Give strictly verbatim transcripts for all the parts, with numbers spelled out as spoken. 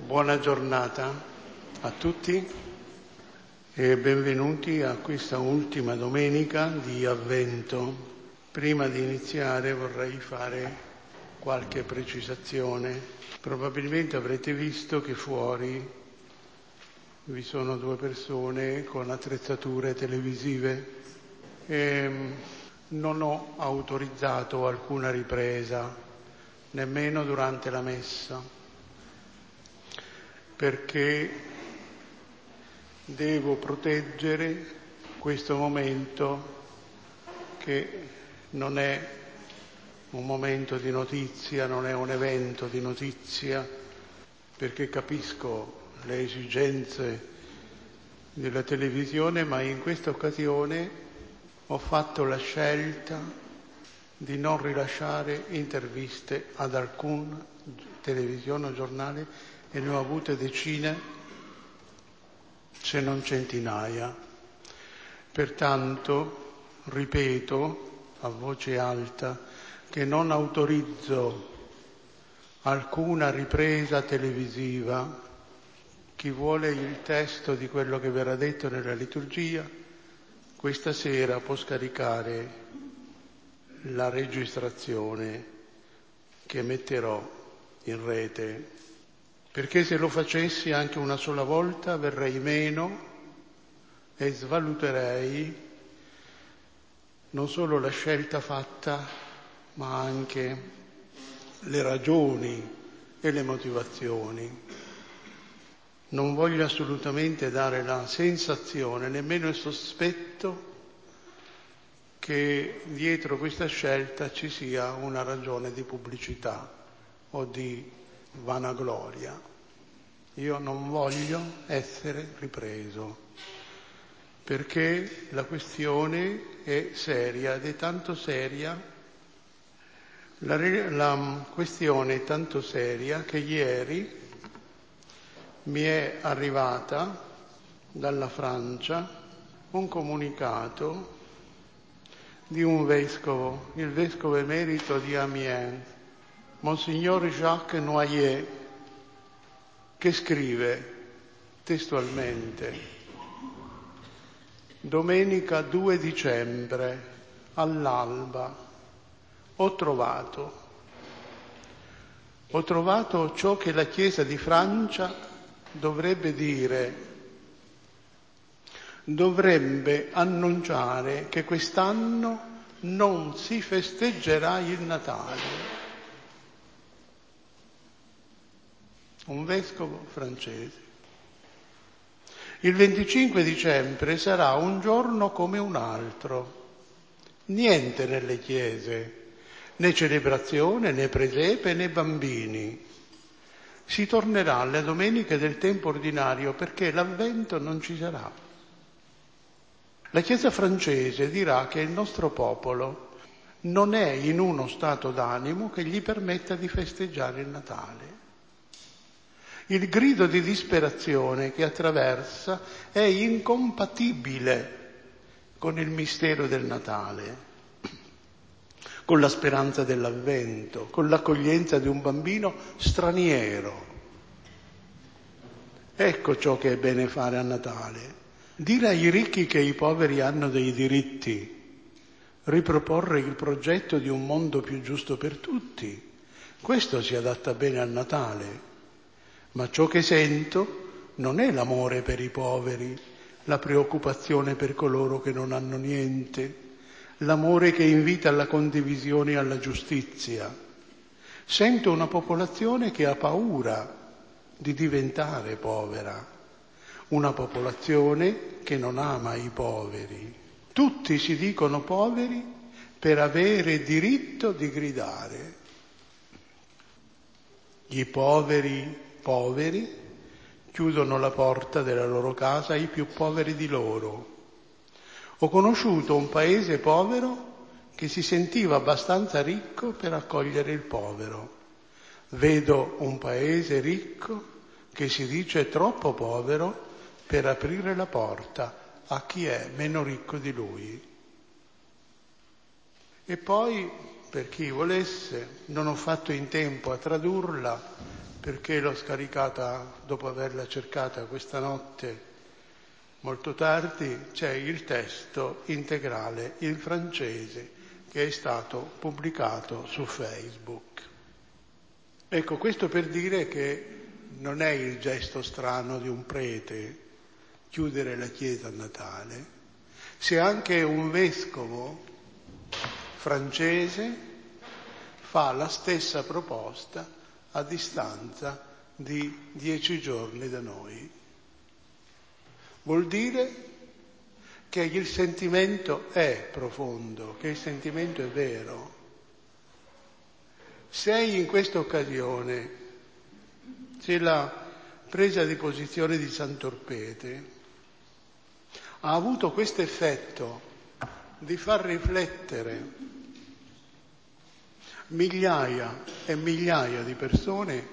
Buona giornata a tutti e benvenuti a questa ultima domenica di Avvento. Prima di iniziare vorrei fare qualche precisazione. Probabilmente avrete visto che fuori vi sono due persone con attrezzature televisive e non ho autorizzato alcuna ripresa, nemmeno durante la messa, perché devo proteggere questo momento che non è un momento di notizia, non è un evento di notizia, perché capisco le esigenze della televisione, ma in questa occasione ho fatto la scelta di non rilasciare interviste ad alcun televisione o giornale, e ne ho avute decine, se non centinaia. Pertanto ripeto a voce alta che non autorizzo alcuna ripresa televisiva. Chi vuole il testo di quello che verrà detto nella liturgia, questa sera può scaricare la registrazione che metterò in rete. Perché se lo facessi anche una sola volta verrei meno e svaluterei non solo la scelta fatta, ma anche le ragioni e le motivazioni. Non voglio assolutamente dare la sensazione, nemmeno il sospetto, che dietro questa scelta ci sia una ragione di pubblicità o di vanagloria. Io non voglio essere ripreso, perché la questione è seria ed è tanto seria, la, la questione è tanto seria che ieri mi è arrivata dalla Francia un comunicato di un vescovo, il vescovo emerito di Amiens, Monsignor Jacques Noyer, che scrive testualmente: domenica due dicembre all'alba ho trovato, ho trovato ciò che la Chiesa di Francia dovrebbe dire, dovrebbe annunciare che quest'anno non si festeggerà il Natale. Un vescovo francese. Il venticinque dicembre sarà un giorno come un altro. Niente nelle chiese, né celebrazione, né presepe, né bambini. Si tornerà alle domeniche del tempo ordinario perché l'Avvento non ci sarà. La Chiesa francese dirà che il nostro popolo non è in uno stato d'animo che gli permetta di festeggiare il Natale. Il grido di disperazione che attraversa è incompatibile con il mistero del Natale, con la speranza dell'Avvento, con l'accoglienza di un bambino straniero. Ecco ciò che è bene fare a Natale. Dire ai ricchi che i poveri hanno dei diritti, riproporre il progetto di un mondo più giusto per tutti, questo si adatta bene al Natale. Ma ciò che sento non è l'amore per i poveri, la preoccupazione per coloro che non hanno niente, l'amore che invita alla condivisione e alla giustizia. Sento una popolazione che ha paura di diventare povera, una popolazione che non ama i poveri. Tutti si dicono poveri per avere diritto di gridare. I poveri poveri chiudono la porta della loro casa ai più poveri di loro. Ho conosciuto un paese povero che si sentiva abbastanza ricco per accogliere il povero. Vedo un paese ricco che si dice troppo povero per aprire la porta a chi è meno ricco di lui. E poi per chi volesse, non ho fatto in tempo a tradurla perché l'ho scaricata dopo averla cercata questa notte molto tardi. C'è il testo integrale in francese che è stato pubblicato su Facebook. Ecco, questo per dire che non è il gesto strano di un prete chiudere la chiesa a Natale, se anche un vescovo francese fa la stessa proposta a distanza di dieci giorni da noi. Vuol dire che il sentimento è profondo, che il sentimento è vero. Se in questa occasione, se la presa di posizione di Sant'Orpete ha avuto questo effetto di far riflettere migliaia e migliaia di persone,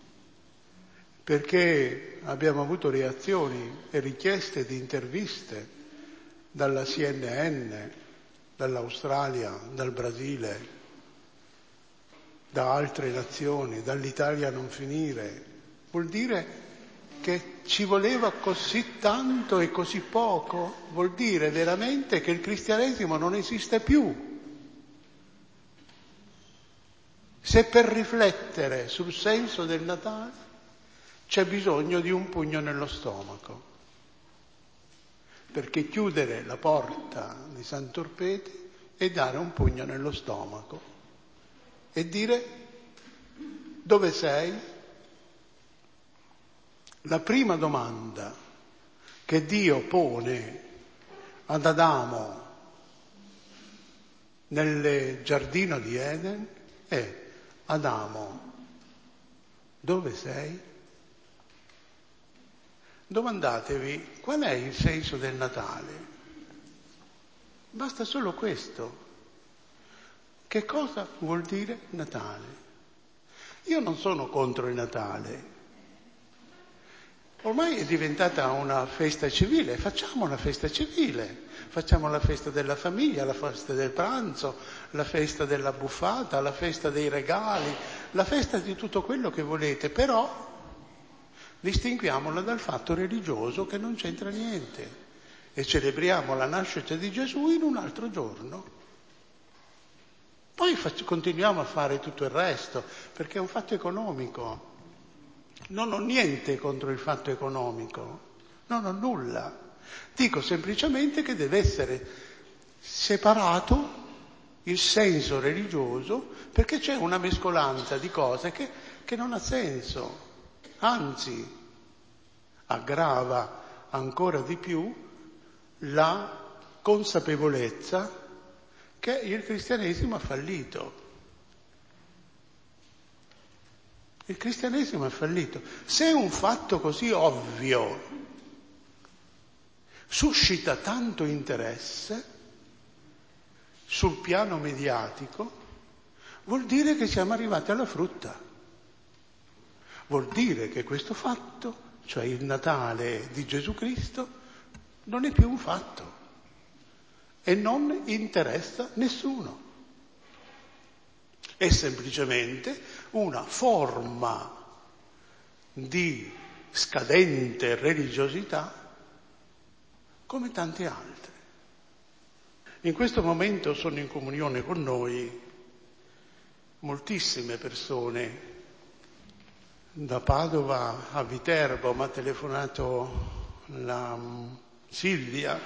perché abbiamo avuto reazioni e richieste di interviste dalla C N N, dall'Australia, dal Brasile, da altre nazioni, dall'Italia a non finire, vuol dire che ci voleva così tanto e così poco, vuol dire veramente che il cristianesimo non esiste più. Se per riflettere sul senso del Natale c'è bisogno di un pugno nello stomaco, perché chiudere la porta di Sant'Orpete è dare un pugno nello stomaco e dire: dove sei? La prima domanda che Dio pone ad Adamo nel giardino di Eden è: Adamo, dove sei? Domandatevi qual è il senso del Natale. Basta solo questo. Che cosa vuol dire Natale? Io non sono contro il Natale. Ormai è diventata una festa civile, facciamo una festa civile, facciamo la festa della famiglia, la festa del pranzo, la festa della buffata, la festa dei regali, la festa di tutto quello che volete, però distinguiamola dal fatto religioso che non c'entra niente e celebriamo la nascita di Gesù in un altro giorno. Poi faccio, continuiamo a fare tutto il resto, perché è un fatto economico. Non ho niente contro il fatto economico, non ho nulla. Dico semplicemente che deve essere separato il senso religioso, perché c'è una mescolanza di cose che, che non ha senso. Anzi, aggrava ancora di più la consapevolezza che il cristianesimo ha fallito. Il cristianesimo è fallito. Se un fatto così ovvio suscita tanto interesse sul piano mediatico, vuol dire che siamo arrivati alla frutta. Vuol dire che questo fatto, cioè il Natale di Gesù Cristo, non è più un fatto e non interessa nessuno. È semplicemente una forma di scadente religiosità come tante altre. In questo momento sono in comunione con noi moltissime persone. Da Padova a Viterbo mi ha telefonato la Silvia,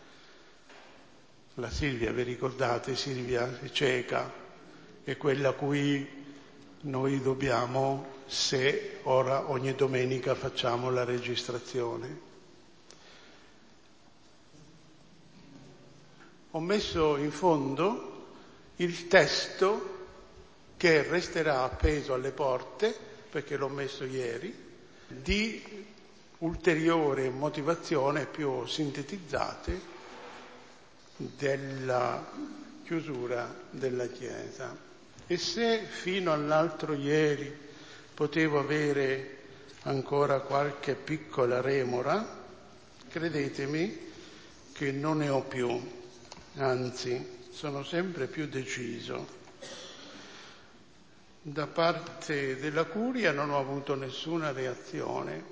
la Silvia, vi ricordate, Silvia cieca, è quella a cui noi dobbiamo, se ora ogni domenica facciamo la registrazione. Ho messo in fondo il testo che resterà appeso alle porte, perché l'ho messo ieri, di ulteriore motivazione più sintetizzate della chiusura della Chiesa. E se fino all'altro ieri potevo avere ancora qualche piccola remora, credetemi che non ne ho più, anzi sono sempre più deciso. Da parte della curia non ho avuto nessuna reazione,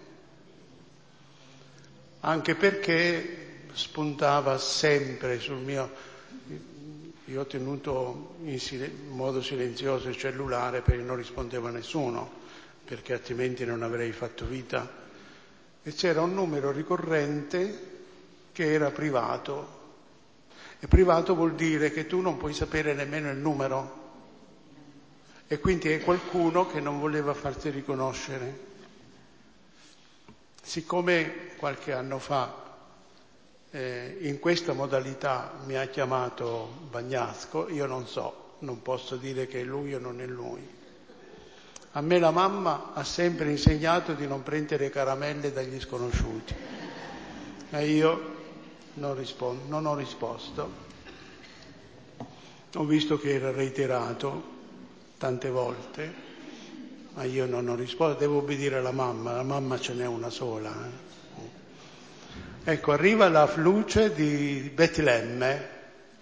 anche perché spuntava sempre sul mio... Io ho tenuto in, sil... in modo silenzioso il cellulare perché non rispondeva a nessuno, perché altrimenti non avrei fatto vita. E c'era un numero ricorrente che era privato. E privato vuol dire che tu non puoi sapere nemmeno il numero. E quindi è qualcuno che non voleva farsi riconoscere. Siccome qualche anno fa eh, in questa modalità mi ha chiamato Bagnasco, io non so, non posso dire che è lui o non è lui. A me la mamma ha sempre insegnato di non prendere caramelle dagli sconosciuti. E io non, rispondo, non ho risposto. Ho visto che era reiterato tante volte, ma io non ho risposto, devo obbedire alla mamma, la mamma ce n'è una sola. Eh. Ecco, arriva la luce di Betlemme,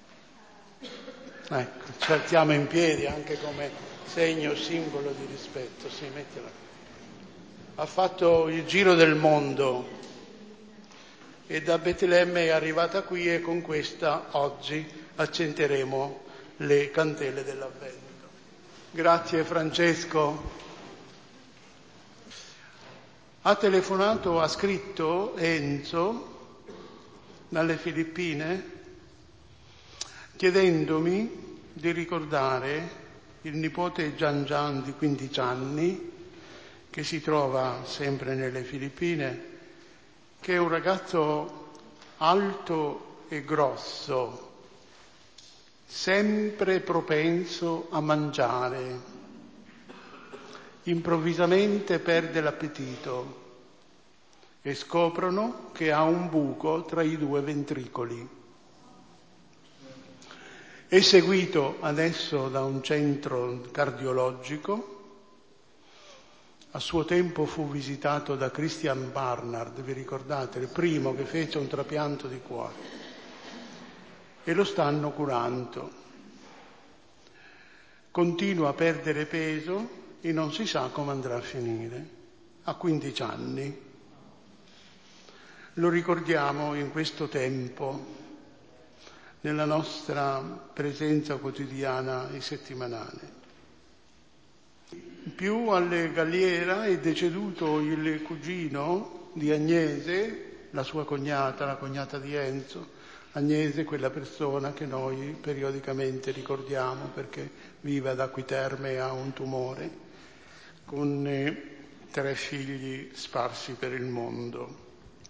ecco, ci alziamo in piedi anche come segno, simbolo di rispetto, sì, mettila. Ha fatto il giro del mondo e da Betlemme è arrivata qui e con questa oggi accenderemo le candele dell'Avvento. Grazie Francesco. Ha telefonato, ha scritto Enzo dalle Filippine chiedendomi di ricordare il nipote Gian Gian di quindici anni che si trova sempre nelle Filippine, che è un ragazzo alto e grosso, sempre propenso a mangiare, improvvisamente perde l'appetito e scoprono che ha un buco tra i due ventricoli. È seguito adesso da un centro cardiologico, a suo tempo fu visitato da Christian Barnard, vi ricordate, il primo che fece un trapianto di cuore. E lo stanno curando. Continua a perdere peso e non si sa come andrà a finire. Ha quindici anni. Lo ricordiamo in questo tempo, nella nostra presenza quotidiana e settimanale. Più alle Galliera è deceduto il cugino di Agnese, la sua cognata, la cognata di Enzo. Agnese è quella persona che noi periodicamente ricordiamo perché vive ad Acquiterme e ha un tumore, con eh, tre figli sparsi per il mondo.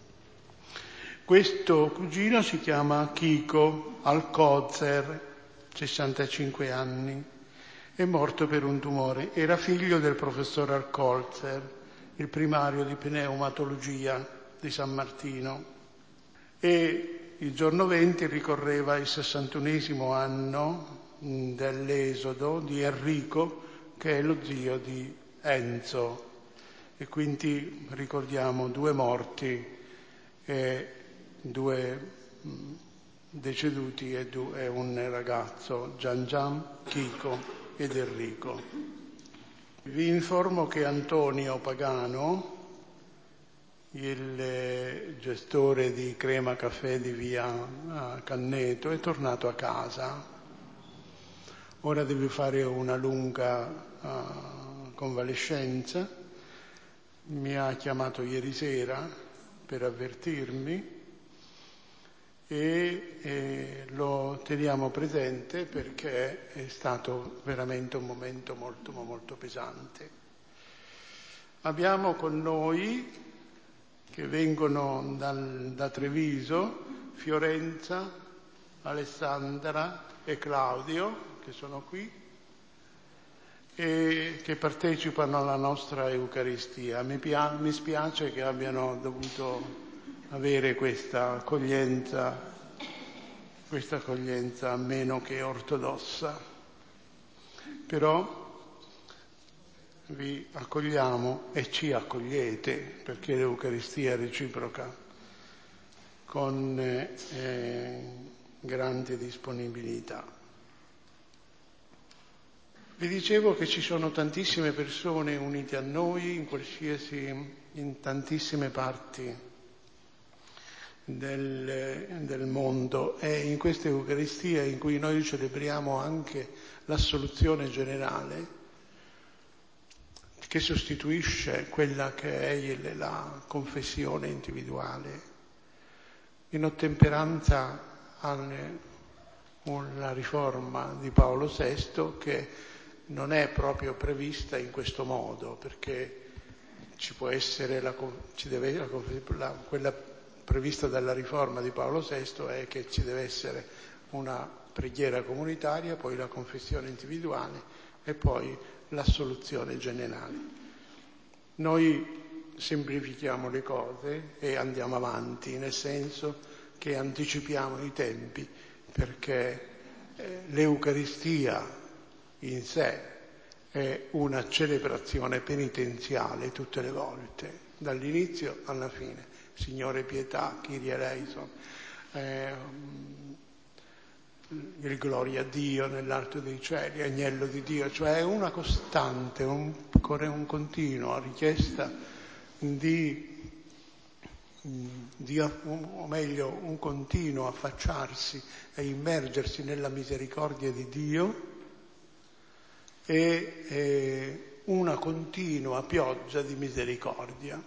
Questo cugino si chiama Chico Alcozer, sessantacinque anni, è morto per un tumore. Era figlio del professor Alcozer, il primario di pneumatologia di San Martino. E il giorno venti ricorreva il sessantunesimo anno dell'esodo di Enrico, che è lo zio di Enzo. E quindi ricordiamo due morti e due deceduti e, due, e un ragazzo, Gian Gian, Chico ed Enrico. Vi informo che Antonio Pagano, il gestore di Crema Caffè di via Canneto, è tornato a casa. Ora deve fare una lunga uh, convalescenza. Mi ha chiamato ieri sera per avvertirmi e, e lo teniamo presente perché è stato veramente un momento molto, molto pesante. Abbiamo con noi, che vengono dal, da Treviso, Fiorenza, Alessandra e Claudio, che sono qui, e che partecipano alla nostra Eucaristia. Mi, pia- mi spiace che abbiano dovuto avere questa accoglienza, questa accoglienza meno che ortodossa. Però vi accogliamo e ci accogliete, perché l'Eucaristia è reciproca, con eh, grande disponibilità. Vi dicevo che ci sono tantissime persone unite a noi in qualsiasi, in tantissime parti del, del mondo, e in questa Eucaristia in cui noi celebriamo anche l'assoluzione generale, che sostituisce quella che è la confessione individuale, in ottemperanza alla riforma di Paolo sesto, che non è proprio prevista in questo modo, perché ci può essere la, ci deve, la, la, quella prevista dalla riforma di Paolo sesto è che ci deve essere una preghiera comunitaria, poi la confessione individuale e poi l'assoluzione generale. Noi semplifichiamo le cose e andiamo avanti, nel senso che anticipiamo i tempi, perché eh, l'Eucaristia in sé è una celebrazione penitenziale tutte le volte, dall'inizio alla fine. Signore pietà, Kyrie eleison, eh, il gloria a Dio nell'alto dei cieli, agnello di Dio, cioè è una costante, un, un continuo richiesta di, di, o meglio, un continuo affacciarsi e immergersi nella misericordia di Dio, e eh, una continua pioggia di misericordia.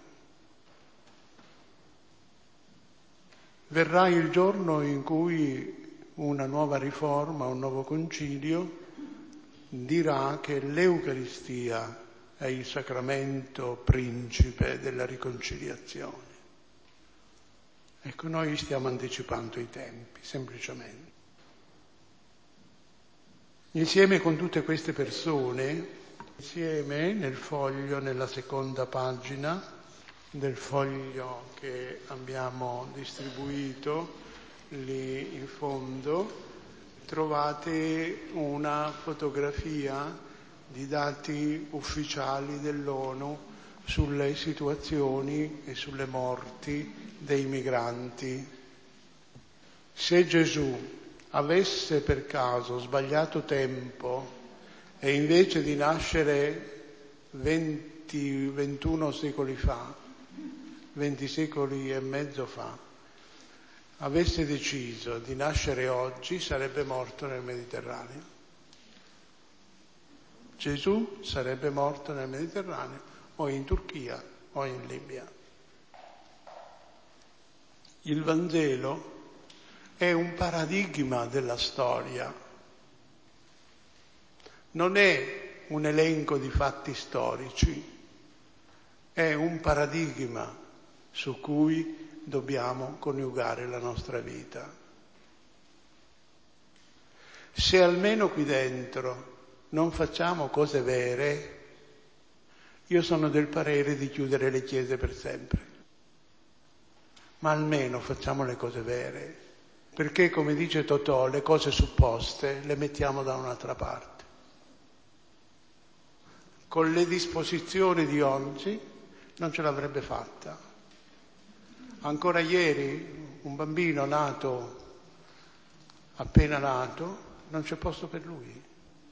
Verrà il giorno in cui una nuova riforma, un nuovo concilio dirà che l'Eucaristia è il sacramento principe della riconciliazione. Ecco, noi stiamo anticipando i tempi, semplicemente. Insieme con tutte queste persone, insieme nel foglio, nella seconda pagina del foglio che abbiamo distribuito lì in fondo, trovate una fotografia di dati ufficiali dell'ONU sulle situazioni e sulle morti dei migranti. Se Gesù avesse per caso sbagliato tempo e invece di nascere venti, ventuno secoli fa, venti secoli e mezzo fa, avesse deciso di nascere oggi, sarebbe morto nel Mediterraneo. Gesù sarebbe morto nel Mediterraneo o in Turchia o in Libia. Il Vangelo è un paradigma della storia, non è un elenco di fatti storici, è un paradigma su cui dobbiamo coniugare la nostra vita. Se almeno qui dentro non facciamo cose vere, io sono del parere di chiudere le chiese per sempre, ma almeno facciamo le cose vere. Perché, come dice Totò, le cose supposte le mettiamo da un'altra parte. Con le disposizioni di oggi non ce l'avrebbe fatta. Ancora ieri un bambino nato, appena nato, non c'è posto per lui.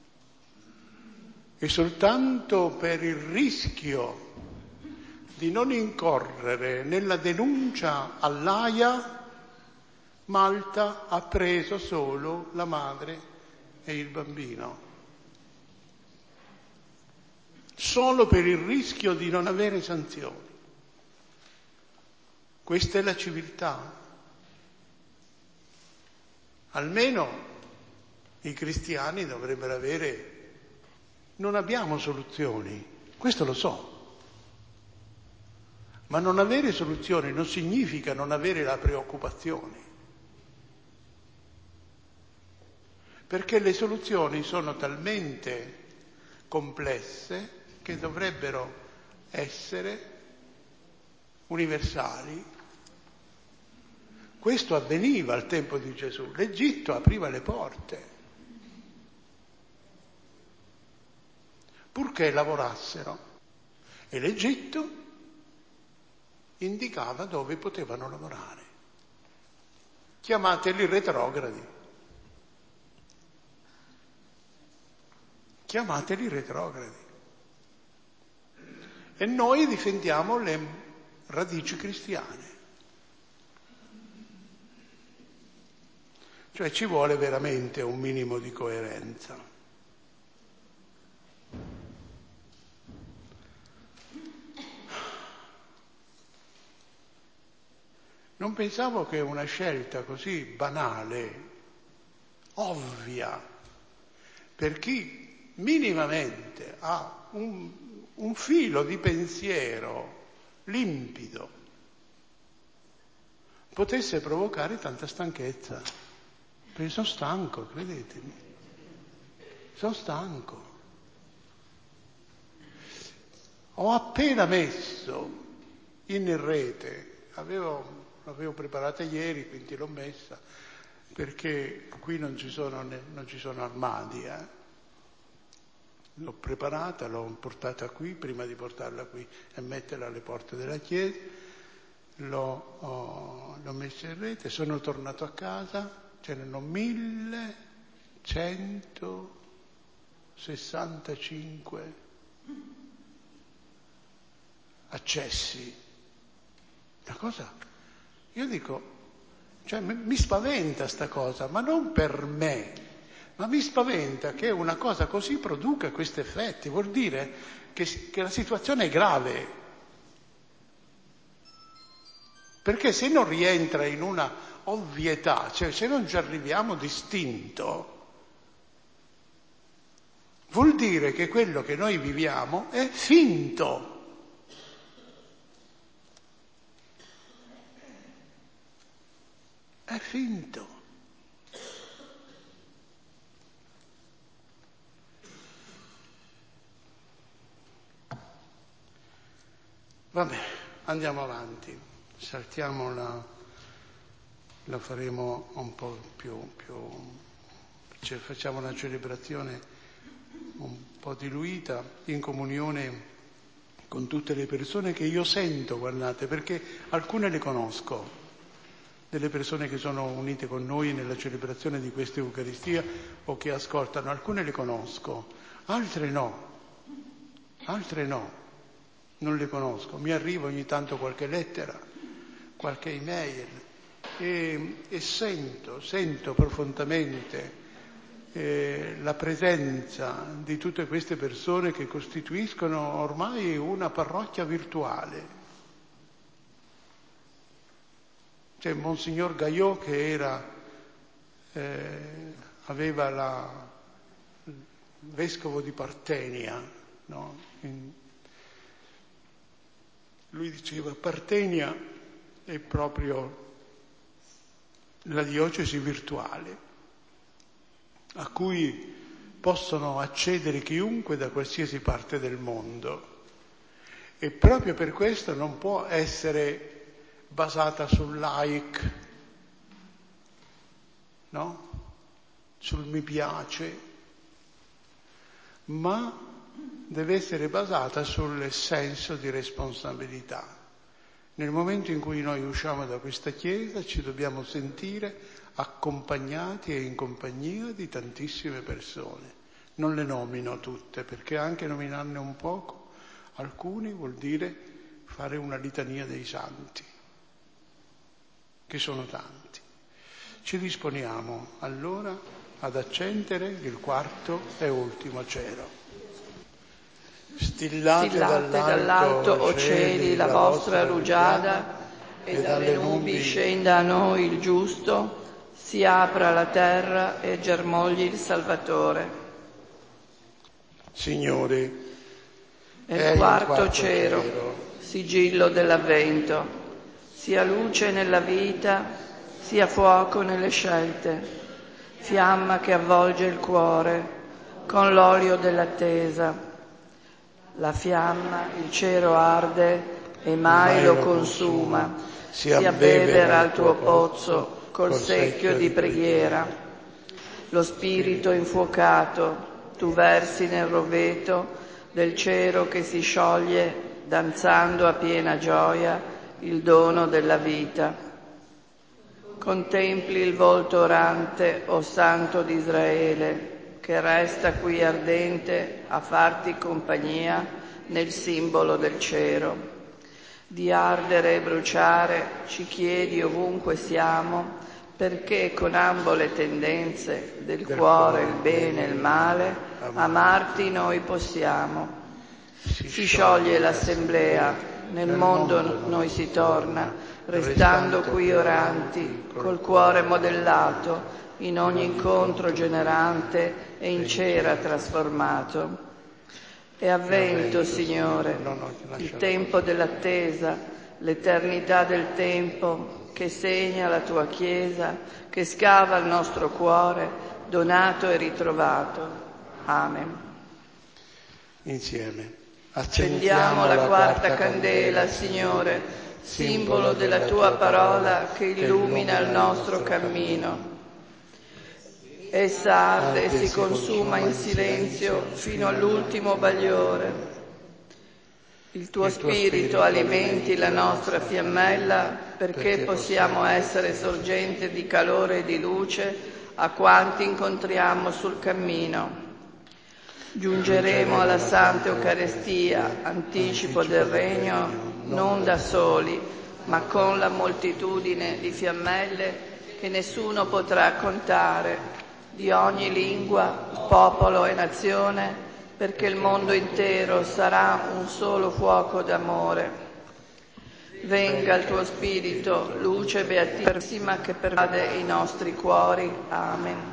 E soltanto per il rischio di non incorrere nella denuncia all'Aia, Malta ha preso solo la madre e il bambino. Solo per il rischio di non avere sanzioni. Questa è la civiltà. Almeno i cristiani dovrebbero avere... Non abbiamo soluzioni, questo lo so. Ma non avere soluzioni non significa non avere la preoccupazione. Perché le soluzioni sono talmente complesse che dovrebbero essere universali. Questo avveniva al tempo di Gesù. L'Egitto apriva le porte, purché lavorassero. E l'Egitto indicava dove potevano lavorare. Chiamateli retrogradi. chiamateli retrogradi. E noi difendiamo le radici cristiane. Cioè ci vuole veramente un minimo di coerenza. Non pensavo che una scelta così banale, ovvia, per chi minimamente ha un, un filo di pensiero limpido, potesse provocare tanta stanchezza. Perché sono stanco, credetemi. Sono stanco. Ho appena messo in rete, avevo, l'avevo preparata ieri, quindi l'ho messa, perché qui non ci sono, non ci sono armadi. Eh. L'ho preparata, l'ho portata qui, prima di portarla qui e metterla alle porte della chiesa, l'ho, ho, l'ho messa in rete, sono tornato a casa, c'erano millecentosessantacinque accessi. Una cosa, io dico, cioè mi spaventa sta cosa, ma non per me, ma mi spaventa che una cosa così produca questi effetti. Vuol dire che, che la situazione è grave. Perché se non rientra in una ovvietà, cioè se non ci arriviamo d'istinto, vuol dire che quello che noi viviamo è finto. È finto. Vabbè, andiamo avanti, saltiamo la... la faremo un po' più, più cioè facciamo una celebrazione un po' diluita, in comunione con tutte le persone che io sento, guardate, perché alcune le conosco, delle persone che sono unite con noi nella celebrazione di questa Eucaristia o che ascoltano, alcune le conosco, altre no, altre no, non le conosco, mi arriva ogni tanto qualche lettera, qualche email, E, e sento, sento profondamente eh, la presenza di tutte queste persone che costituiscono ormai una parrocchia virtuale. C'è Monsignor Gaiot che era, eh, aveva la il vescovo di Partenia, no? In, lui diceva Partenia è proprio la diocesi virtuale a cui possono accedere chiunque da qualsiasi parte del mondo e proprio per questo non può essere basata sul like, no? Sul mi piace, ma deve essere basata sul senso di responsabilità. Nel momento in cui noi usciamo da questa chiesa ci dobbiamo sentire accompagnati e in compagnia di tantissime persone. Non le nomino tutte, perché anche nominarne un poco, alcuni vuol dire fare una litania dei santi, che sono tanti. Ci disponiamo allora ad accendere il quarto e ultimo cero. Stillate, Stillate dall'alto, o cieli, la vostra rugiada, e dalle nubi scenda a noi il giusto, si apra la terra e germogli il Salvatore. Signore, Nel quarto cero, sigillo dell'avvento, sia luce nella vita, sia fuoco nelle scelte, fiamma che avvolge il cuore con l'olio dell'attesa. La fiamma, il cero arde e mai lo consuma, si abbevera al tuo pozzo col secchio di preghiera. Lo spirito infuocato tu versi nel roveto del cero che si scioglie, danzando a piena gioia il dono della vita. Contempli il volto orante, o Santo d'Israele, che resta qui ardente a farti compagnia nel simbolo del cero. Di ardere e bruciare ci chiedi ovunque siamo, perché con ambo le tendenze del cuore, il bene e il male, amarti noi possiamo. Si scioglie l'assemblea, nel mondo noi si torna, restando qui oranti, col cuore modellato, in ogni incontro generante e in cera trasformato. È avvento, Signore, il tempo dell'attesa, l'eternità del tempo che segna la tua Chiesa, che scava il nostro cuore, donato e ritrovato. Amen. Insieme. Accendiamo la quarta candela, Signore, simbolo della tua parola che illumina il nostro cammino. Essa arde e si consuma in silenzio fino all'ultimo bagliore. Il tuo spirito alimenti la nostra fiammella perché possiamo essere sorgente di calore e di luce a quanti incontriamo sul cammino. Giungeremo alla Santa Eucaristia, anticipo del Regno, non da soli, ma con la moltitudine di fiammelle che nessuno potrà contare, di ogni lingua, popolo e nazione, perché il mondo intero sarà un solo fuoco d'amore. Venga il tuo Spirito, luce beatissima che pervade i nostri cuori. Amen.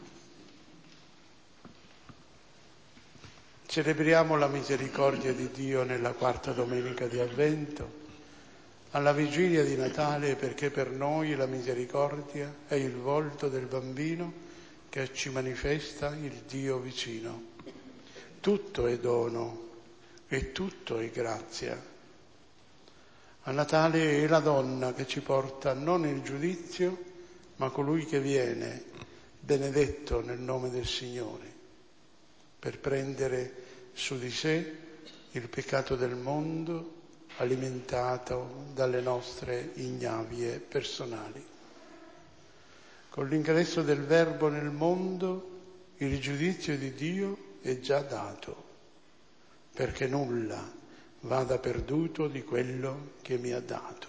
Celebriamo la misericordia di Dio nella quarta domenica di Avvento, alla vigilia di Natale, perché per noi la misericordia è il volto del bambino che ci manifesta il Dio vicino. Tutto è dono e tutto è grazia. A Natale è la donna che ci porta non il giudizio, ma colui che viene, benedetto nel nome del Signore, per prendere su di sé il peccato del mondo alimentato dalle nostre ignavie personali. Con l'ingresso del Verbo nel mondo il giudizio di Dio è già dato, perché nulla vada perduto di quello che mi ha dato.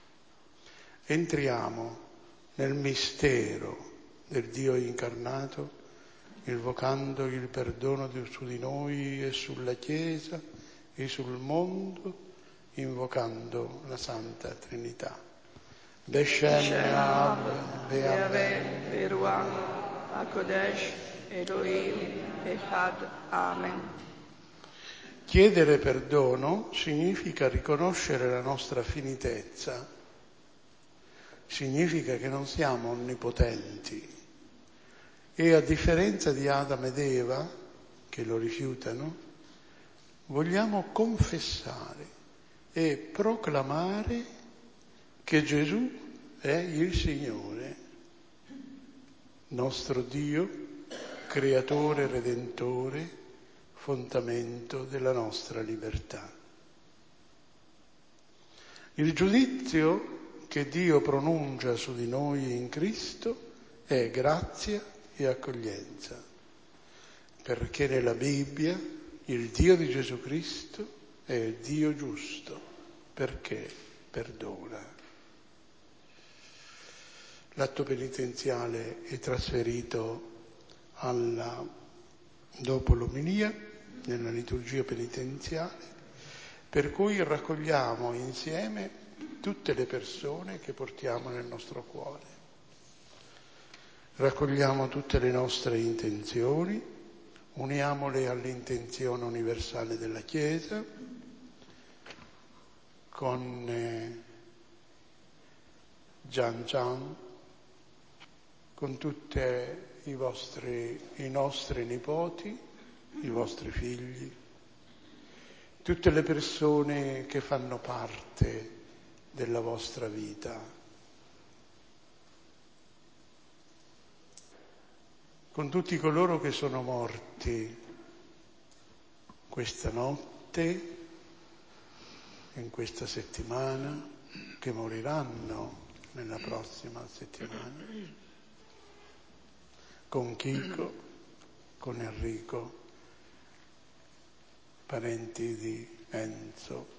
Entriamo nel mistero del Dio incarnato, invocando il perdono su di noi e sulla Chiesa e sul mondo, invocando la Santa Trinità. Beshem Av Ve'Ave Ve'Ruach HaKodesh Elohim Echad. Amen. Chiedere perdono significa riconoscere la nostra finitezza, significa che non siamo onnipotenti e a differenza di Adamo ed Eva, che lo rifiutano, vogliamo confessare e proclamare che Gesù è il Signore, nostro Dio, creatore, redentore, fondamento della nostra libertà. Il giudizio che Dio pronuncia su di noi in Cristo è grazia e accoglienza, perché nella Bibbia il Dio di Gesù Cristo è il Dio giusto, perché perdona. L'atto penitenziale è trasferito alla, dopo l'omelia, nella liturgia penitenziale, per cui raccogliamo insieme tutte le persone che portiamo nel nostro cuore. Raccogliamo tutte le nostre intenzioni, uniamole all'intenzione universale della Chiesa, con eh, Gian Gian, con tutti i vostri, i nostri nipoti, i vostri figli, tutte le persone che fanno parte della vostra vita, con tutti coloro che sono morti questa notte, in questa settimana, che moriranno nella prossima settimana, con Chico, con Enrico, parenti di Enzo,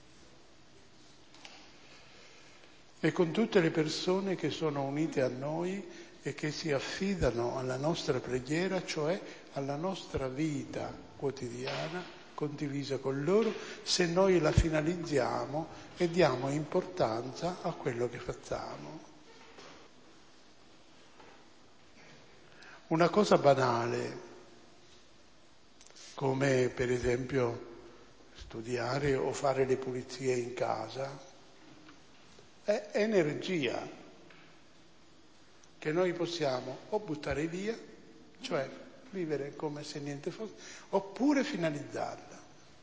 e con tutte le persone che sono unite a noi e che si affidano alla nostra preghiera, cioè alla nostra vita quotidiana condivisa con loro, se noi la finalizziamo e diamo importanza a quello che facciamo. Una cosa banale, come per esempio studiare o fare le pulizie in casa, è energia che noi possiamo o buttare via, cioè vivere come se niente fosse, oppure finalizzarla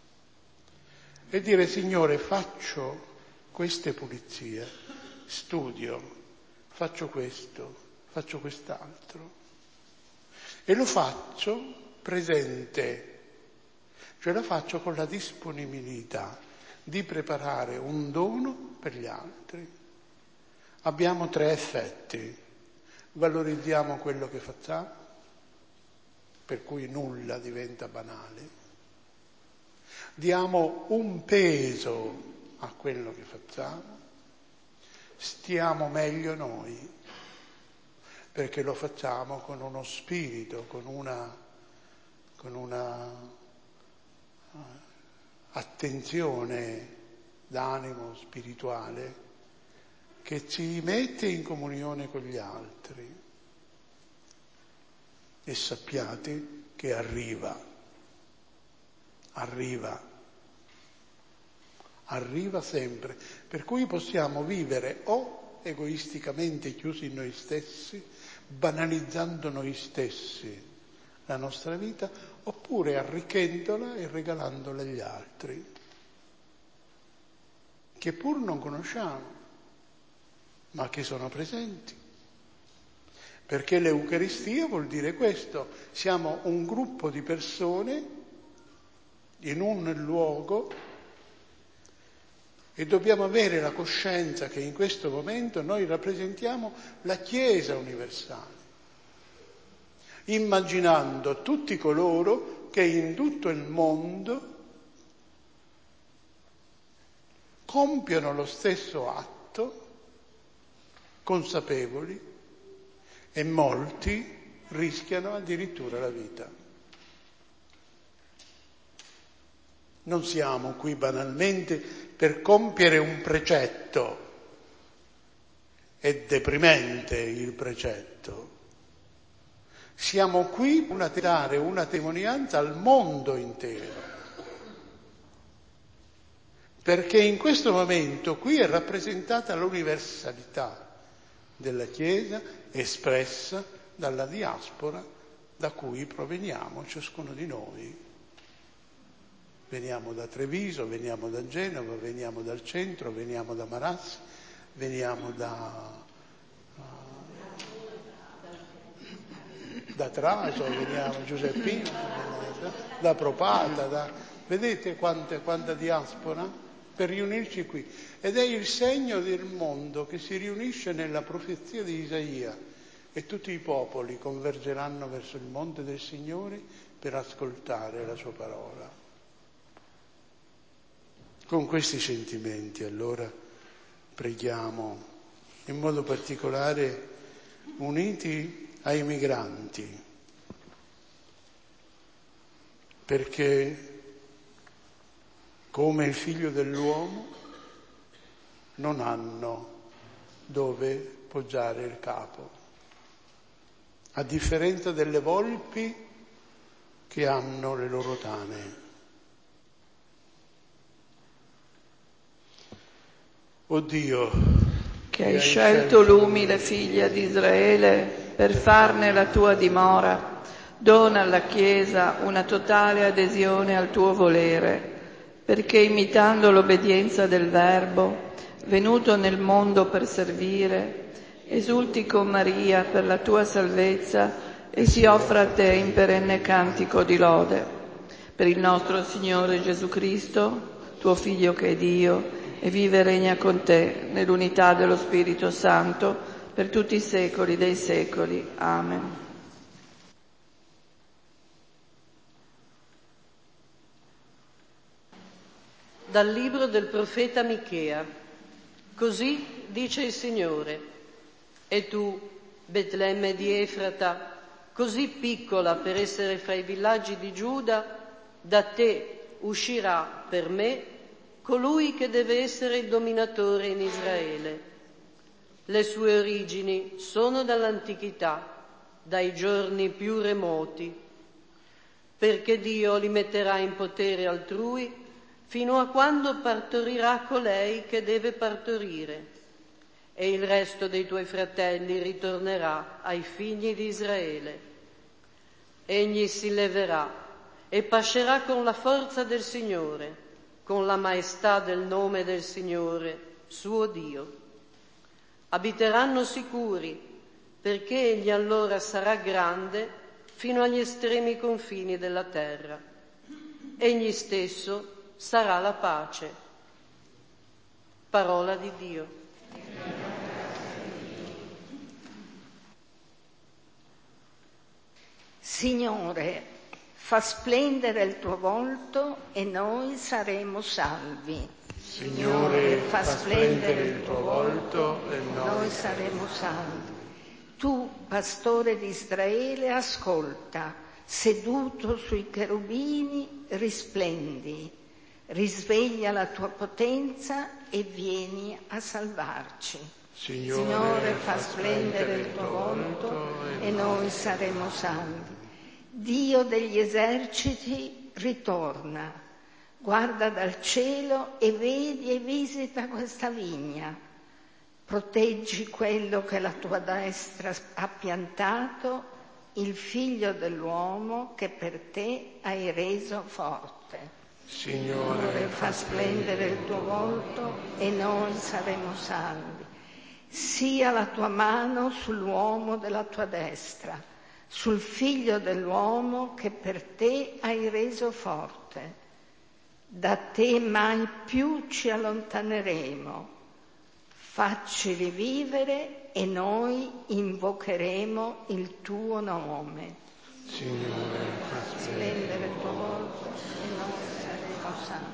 e dire: Signore, faccio queste pulizie, studio, faccio questo, faccio quest'altro, e lo faccio presente, cioè lo faccio con la disponibilità di preparare un dono per gli altri. Abbiamo tre effetti: valorizziamo quello che facciamo, per cui nulla diventa banale, diamo un peso a quello che facciamo, stiamo meglio noi, perché lo facciamo con uno spirito, con una, con una attenzione d'animo spirituale che ci mette in comunione con gli altri. E sappiate che arriva, arriva, arriva sempre, per cui possiamo vivere o egoisticamente chiusi in noi stessi, banalizzando noi stessi la nostra vita, oppure arricchendola e regalandola agli altri, che pur non conosciamo, ma che sono presenti. Perché l'Eucaristia vuol dire questo: siamo un gruppo di persone in un luogo e dobbiamo avere la coscienza che in questo momento noi rappresentiamo la Chiesa universale, immaginando tutti coloro che in tutto il mondo compiono lo stesso atto, consapevoli, e molti rischiano addirittura la vita. Non siamo qui banalmente per compiere un precetto, è deprimente il precetto. Siamo qui per dare una testimonianza al mondo intero, perché in questo momento qui è rappresentata l'universalità della Chiesa espressa dalla diaspora da cui proveniamo ciascuno di noi. Veniamo da Treviso, veniamo da Genova, veniamo dal centro, veniamo da Marassi, veniamo da, da Tracia, veniamo Giuseppina, da Propata, da... vedete quante, quanta diaspora? Per riunirci qui. Ed è il segno del mondo che si riunisce nella profezia di Isaia, e tutti i popoli convergeranno verso il monte del Signore per ascoltare la sua parola. Con questi sentimenti allora preghiamo, in modo particolare uniti ai migranti, perché come il figlio dell'uomo non hanno dove poggiare il capo, a differenza delle volpi che hanno le loro tane. O Dio, che hai scelto l'umile figlia di Israele per farne la tua dimora, dona alla Chiesa una totale adesione al tuo volere, perché imitando l'obbedienza del Verbo, venuto nel mondo per servire, esulti con Maria per la tua salvezza e si offra a te in perenne cantico di lode. Per il nostro Signore Gesù Cristo, tuo Figlio che è Dio, e vive e regna con te nell'unità dello Spirito Santo per tutti i secoli dei secoli. Amen. Dal libro del profeta Michea. Così dice il Signore: e tu, Betlemme di Efrata, così piccola per essere fra i villaggi di Giuda, da te uscirà per me colui che deve essere il dominatore in Israele. Le sue origini sono dall'antichità, dai giorni più remoti, perché Dio li metterà in potere altrui fino a quando partorirà colei che deve partorire, e il resto dei tuoi fratelli ritornerà ai figli di Israele. Egli si leverà e pascerà con la forza del Signore, con la maestà del nome del Signore, suo Dio. Abiteranno sicuri, perché egli allora sarà grande fino agli estremi confini della terra. Egli stesso sarà la pace. Parola di Dio. Signore, fa splendere il tuo volto e noi saremo salvi. Signore, fa splendere il tuo volto e noi saremo salvi. Tu, pastore di Israele, ascolta, seduto sui cherubini, risplendi. Risveglia la tua potenza e vieni a salvarci. Signore, Signore, fa splendere il tuo volto e noi saremo salvi. Dio degli eserciti ritorna, guarda dal cielo e vedi e visita questa vigna. Proteggi quello che la tua destra ha piantato, il figlio dell'uomo che per te hai reso forte. Signore, fa splendere il tuo volto e noi saremo salvi. Sia la tua mano sull'uomo della tua destra, sul figlio dell'uomo che per te hai reso forte. Da te mai più ci allontaneremo. Faccili vivere e noi invocheremo il tuo nome. Signore, fa splendere il tuo volto e noi saremo salvi.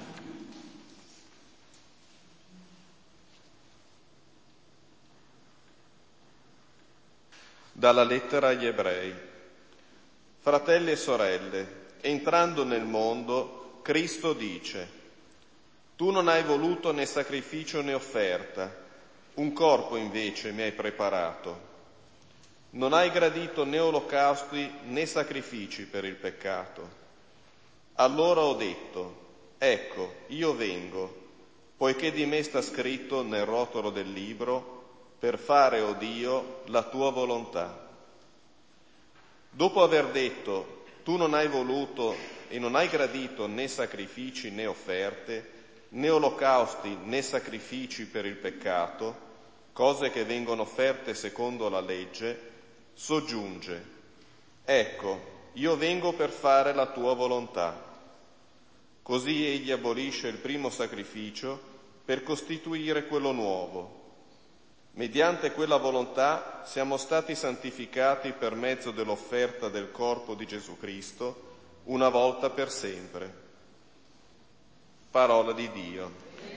Dalla lettera agli Ebrei. Fratelli e sorelle, entrando nel mondo, Cristo dice: tu non hai voluto né sacrificio né offerta, un corpo invece mi hai preparato. Non hai gradito né olocausti né sacrifici per il peccato. Allora ho detto: ecco, io vengo, poiché di me sta scritto nel rotolo del libro, per fare, o Dio, la tua volontà. Dopo aver detto: tu non hai voluto e non hai gradito né sacrifici né offerte, né olocausti né sacrifici per il peccato, cose che vengono offerte secondo la legge, soggiunge: ecco, io vengo per fare la tua volontà. Così egli abolisce il primo sacrificio per costituire quello nuovo. Mediante quella volontà siamo stati santificati per mezzo dell'offerta del corpo di Gesù Cristo, una volta per sempre. Parola di Dio.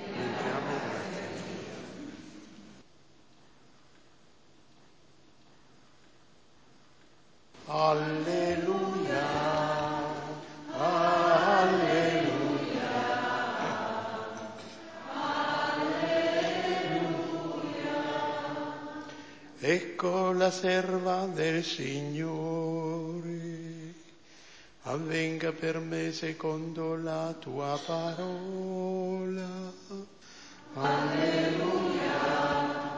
Alleluia, alleluia, alleluia. Ecco la serva del Signore, avvenga per me secondo la tua parola. Alleluia.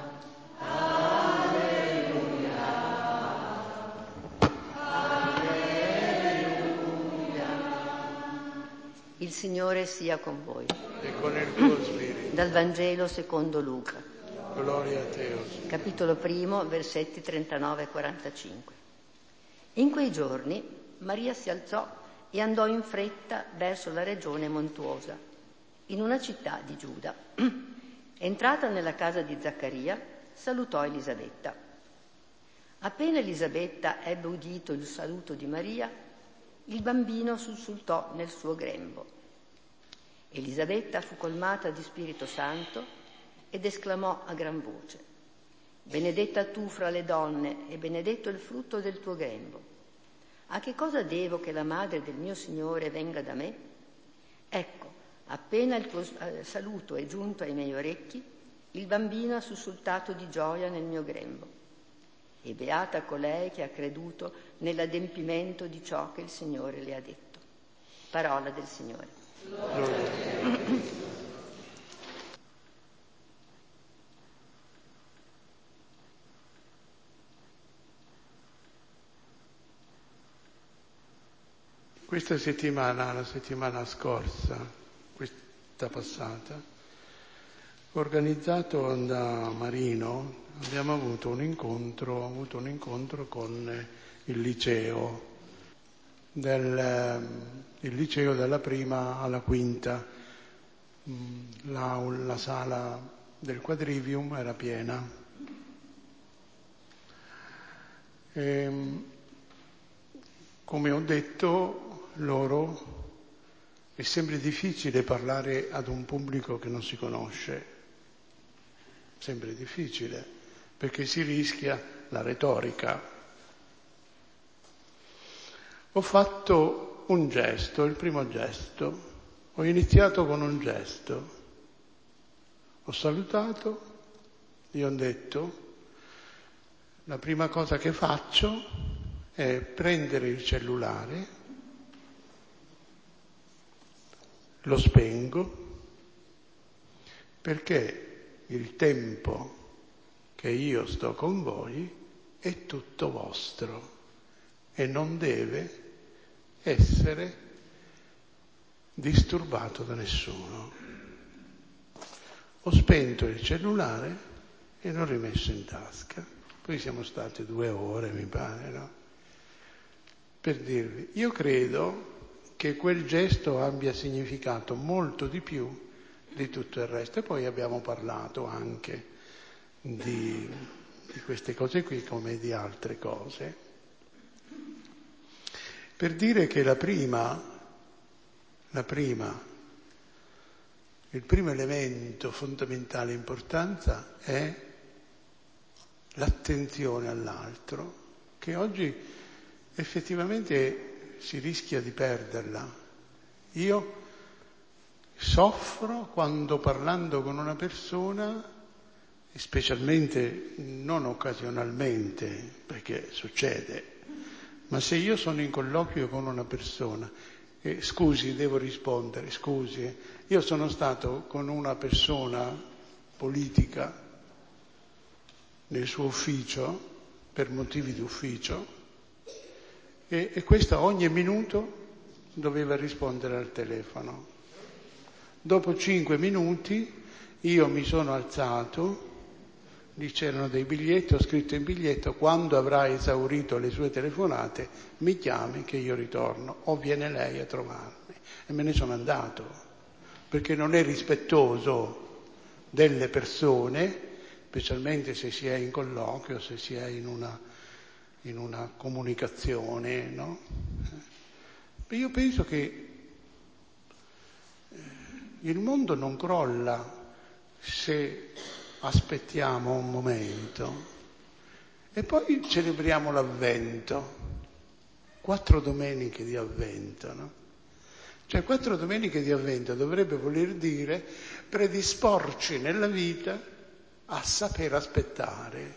Il Signore sia con voi. E con il tuo spirito. Dal Vangelo secondo Luca. Gloria a te, o Signore. Capitolo primo, versetti trentanove e quarantacinque. In quei giorni Maria si alzò e andò in fretta verso la regione montuosa, in una città di Giuda. Entrata nella casa di Zaccaria, salutò Elisabetta. Appena Elisabetta ebbe udito il saluto di Maria, il bambino sussultò nel suo grembo. Elisabetta fu colmata di Spirito Santo ed esclamò a gran voce: benedetta tu fra le donne e benedetto il frutto del tuo grembo. A che cosa devo che la madre del mio Signore venga da me? Ecco, appena il tuo saluto è giunto ai miei orecchi, il bambino ha sussultato di gioia nel mio grembo. E beata colei che ha creduto nell'adempimento di ciò che il Signore le ha detto. Parola del Signore. Questa settimana, la settimana scorsa, questa passata, organizzato da Marino, abbiamo avuto un incontro, ho avuto un incontro con il liceo, del, il liceo dalla prima alla quinta. La, la sala del quadrivium era piena. E, come ho detto loro, è sempre difficile parlare ad un pubblico che non si conosce, sempre difficile, perché si rischia la retorica. Ho fatto un gesto, il primo gesto, ho iniziato con un gesto, ho salutato, gli ho detto, la prima cosa che faccio è prendere il cellulare, lo spengo, perché il tempo che io sto con voi è tutto vostro e non deve essere disturbato da nessuno. Ho spento il cellulare e l'ho rimesso in tasca. Poi siamo stati due ore, mi pare, no? Per dirvi, io credo che quel gesto abbia significato molto di più di tutto il resto. E poi abbiamo parlato anche di, di queste cose qui come di altre cose. Per dire che la prima, la prima, il primo elemento fondamentale importanza è l'attenzione all'altro, che oggi effettivamente si rischia di perderla. Io soffro quando parlando con una persona, specialmente non occasionalmente, perché succede, ma se io sono in colloquio con una persona, eh, scusi, devo rispondere, scusi, io sono stato con una persona politica nel suo ufficio, per motivi di ufficio, e, e questa ogni minuto doveva rispondere al telefono. Dopo cinque minuti io mi sono alzato, lì c'erano dei biglietti, ho scritto in biglietto: quando avrà esaurito le sue telefonate mi chiami che io ritorno, o viene lei a trovarmi. E me ne sono andato, perché non è rispettoso delle persone, specialmente se si è in colloquio, se si è in una, in una comunicazione, no? Io penso che il mondo non crolla se aspettiamo un momento. E poi celebriamo l'Avvento, quattro domeniche di Avvento, no? Cioè quattro domeniche di Avvento dovrebbe voler dire predisporci nella vita a saper aspettare.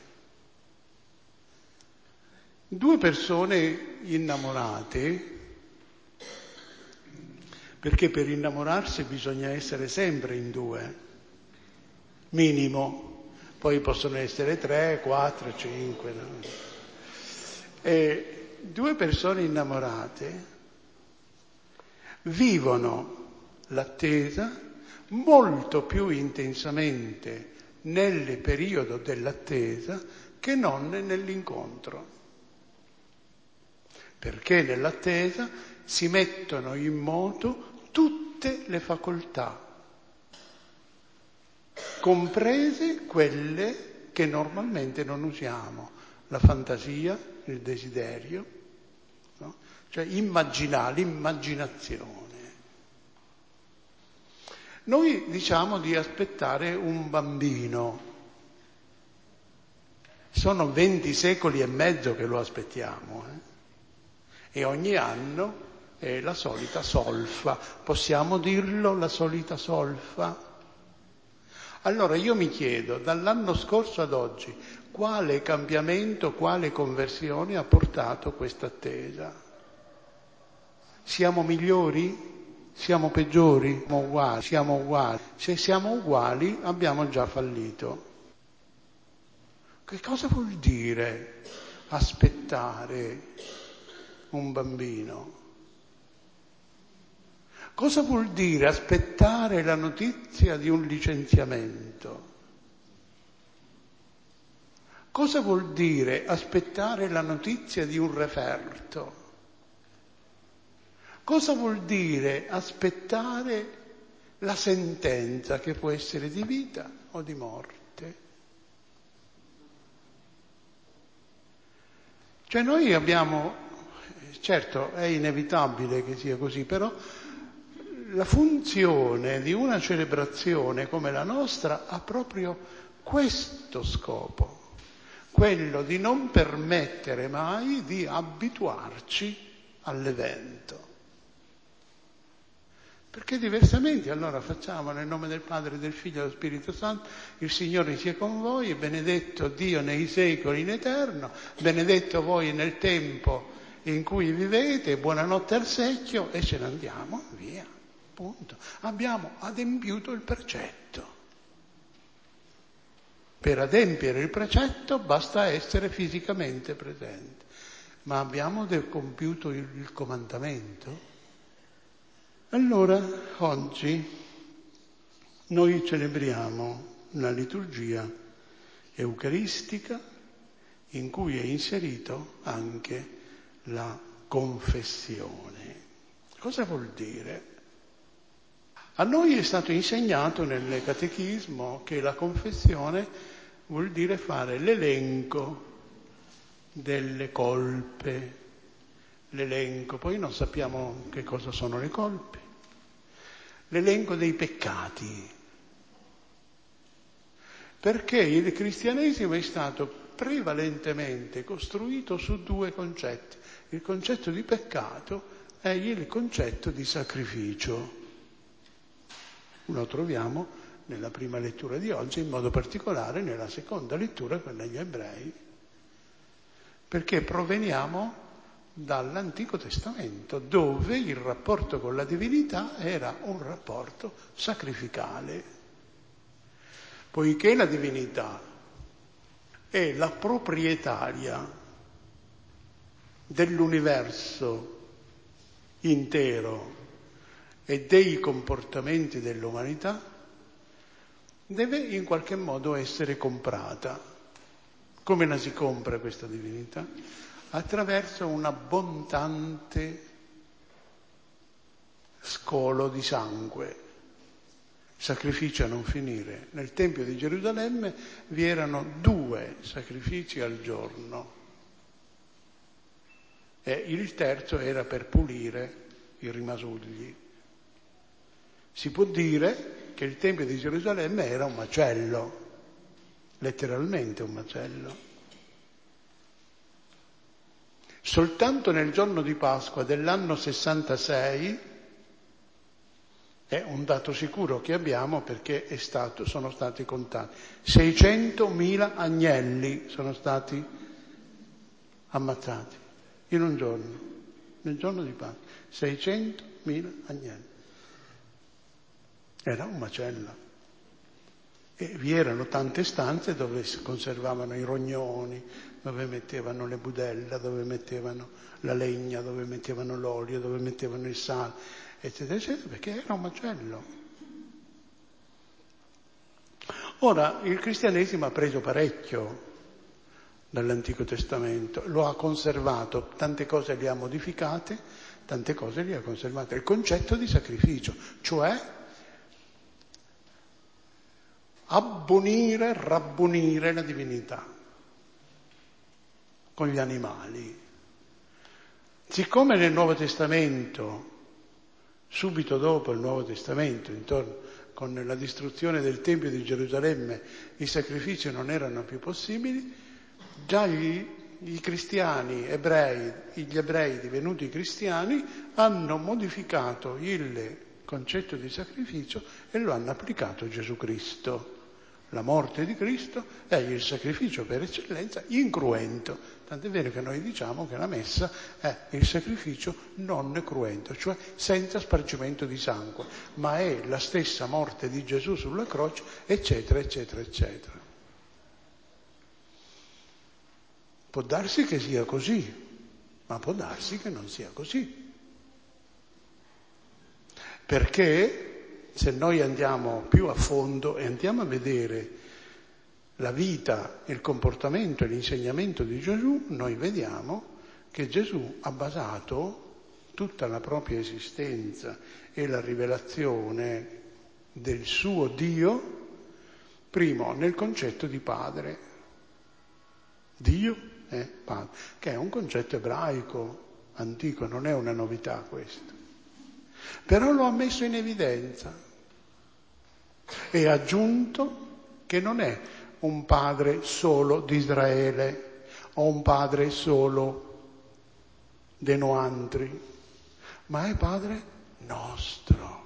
Due persone innamorate, perché per innamorarsi bisogna essere sempre in due, minimo, poi possono essere tre, quattro, cinque, no? E due persone innamorate vivono l'attesa molto più intensamente nel periodo dell'attesa che non nell'incontro, perché nell'attesa si mettono in moto tutte le facoltà, comprese quelle che normalmente non usiamo, la fantasia, il desiderio, no? Cioè immaginare, l'immaginazione. Noi diciamo di aspettare un bambino. Sono venti secoli e mezzo che lo aspettiamo, eh? E ogni anno è la solita solfa. Possiamo dirlo, la solita solfa? Allora io mi chiedo, dall'anno scorso ad oggi, quale cambiamento, quale conversione ha portato questa attesa? Siamo migliori? Siamo peggiori? Siamo uguali? Siamo uguali? Se siamo uguali abbiamo già fallito. Che cosa vuol dire aspettare un bambino? Cosa vuol dire aspettare la notizia di un licenziamento? Cosa vuol dire aspettare la notizia di un referto? Cosa vuol dire aspettare la sentenza che può essere di vita o di morte? Cioè noi abbiamo, certo è inevitabile che sia così, però la funzione di una celebrazione come la nostra ha proprio questo scopo, quello di non permettere mai di abituarci all'evento. Perché diversamente allora facciamo nel nome del Padre, del Figlio e dello Spirito Santo, il Signore sia con voi, e benedetto Dio nei secoli in eterno, benedetto voi nel tempo in cui vivete, buonanotte al secchio, e ce ne andiamo via, punto. Abbiamo adempiuto il precetto. Per adempiere il precetto basta essere fisicamente presenti, ma abbiamo compiuto il, il comandamento? Allora, oggi noi celebriamo una liturgia eucaristica in cui è inserito anche la confessione. Cosa vuol dire? A noi è stato insegnato nel catechismo che la confessione vuol dire fare l'elenco delle colpe, l'elenco, poi non sappiamo che cosa sono le colpe, l'elenco dei peccati, perché il cristianesimo è stato prevalentemente costruito su due concetti, il concetto di peccato e il concetto di sacrificio. Lo troviamo nella prima lettura di oggi, in modo particolare nella seconda lettura, quella degli Ebrei, perché proveniamo dall'Antico Testamento, dove il rapporto con la divinità era un rapporto sacrificale. Poiché la divinità è la proprietaria dell'universo intero e dei comportamenti dell'umanità, deve in qualche modo essere comprata. Come la si compra questa divinità? Attraverso un abbondante scolo di sangue, sacrificio a non finire. Nel Tempio di Gerusalemme vi erano due sacrifici al giorno e il terzo era per pulire i rimasugli. Si può dire che il Tempio di Gerusalemme era un macello, letteralmente un macello. Soltanto nel giorno di Pasqua dell'anno sessantasei, è un dato sicuro che abbiamo perché è stato, sono stati contati, seicentomila agnelli sono stati ammazzati in un giorno, nel giorno di Pasqua, seicentomila agnelli. Era un macello. E vi erano tante stanze dove si conservavano i rognoni, dove mettevano le budella, dove mettevano la legna, dove mettevano l'olio, dove mettevano il sale, eccetera, eccetera, perché era un macello. Ora, il cristianesimo ha preso parecchio dall'Antico Testamento, lo ha conservato, tante cose le ha modificate, tante cose le ha conservate. Il concetto di sacrificio, cioè abbonire, rabbonire la divinità con gli animali. Siccome nel Nuovo Testamento, subito dopo il Nuovo Testamento, intorno con la distruzione del Tempio di Gerusalemme i sacrifici non erano più possibili, già gli, i cristiani ebrei, gli ebrei divenuti cristiani, hanno modificato il concetto di sacrificio e lo hanno applicato a Gesù Cristo. La morte di Cristo è il sacrificio per eccellenza incruento. Tant'è vero che noi diciamo che la messa è il sacrificio non cruento, cioè senza spargimento di sangue, ma è la stessa morte di Gesù sulla croce, eccetera, eccetera, eccetera. Può darsi che sia così, ma può darsi che non sia così. Perché se noi andiamo più a fondo e andiamo a vedere la vita, il comportamento e l'insegnamento di Gesù, noi vediamo che Gesù ha basato tutta la propria esistenza e la rivelazione del suo Dio, primo, nel concetto di padre. Dio è padre, che è un concetto ebraico antico, non è una novità questo. Però lo ha messo in evidenza e ha aggiunto che non è un padre solo di Israele o un padre solo dei noantri, ma è padre nostro.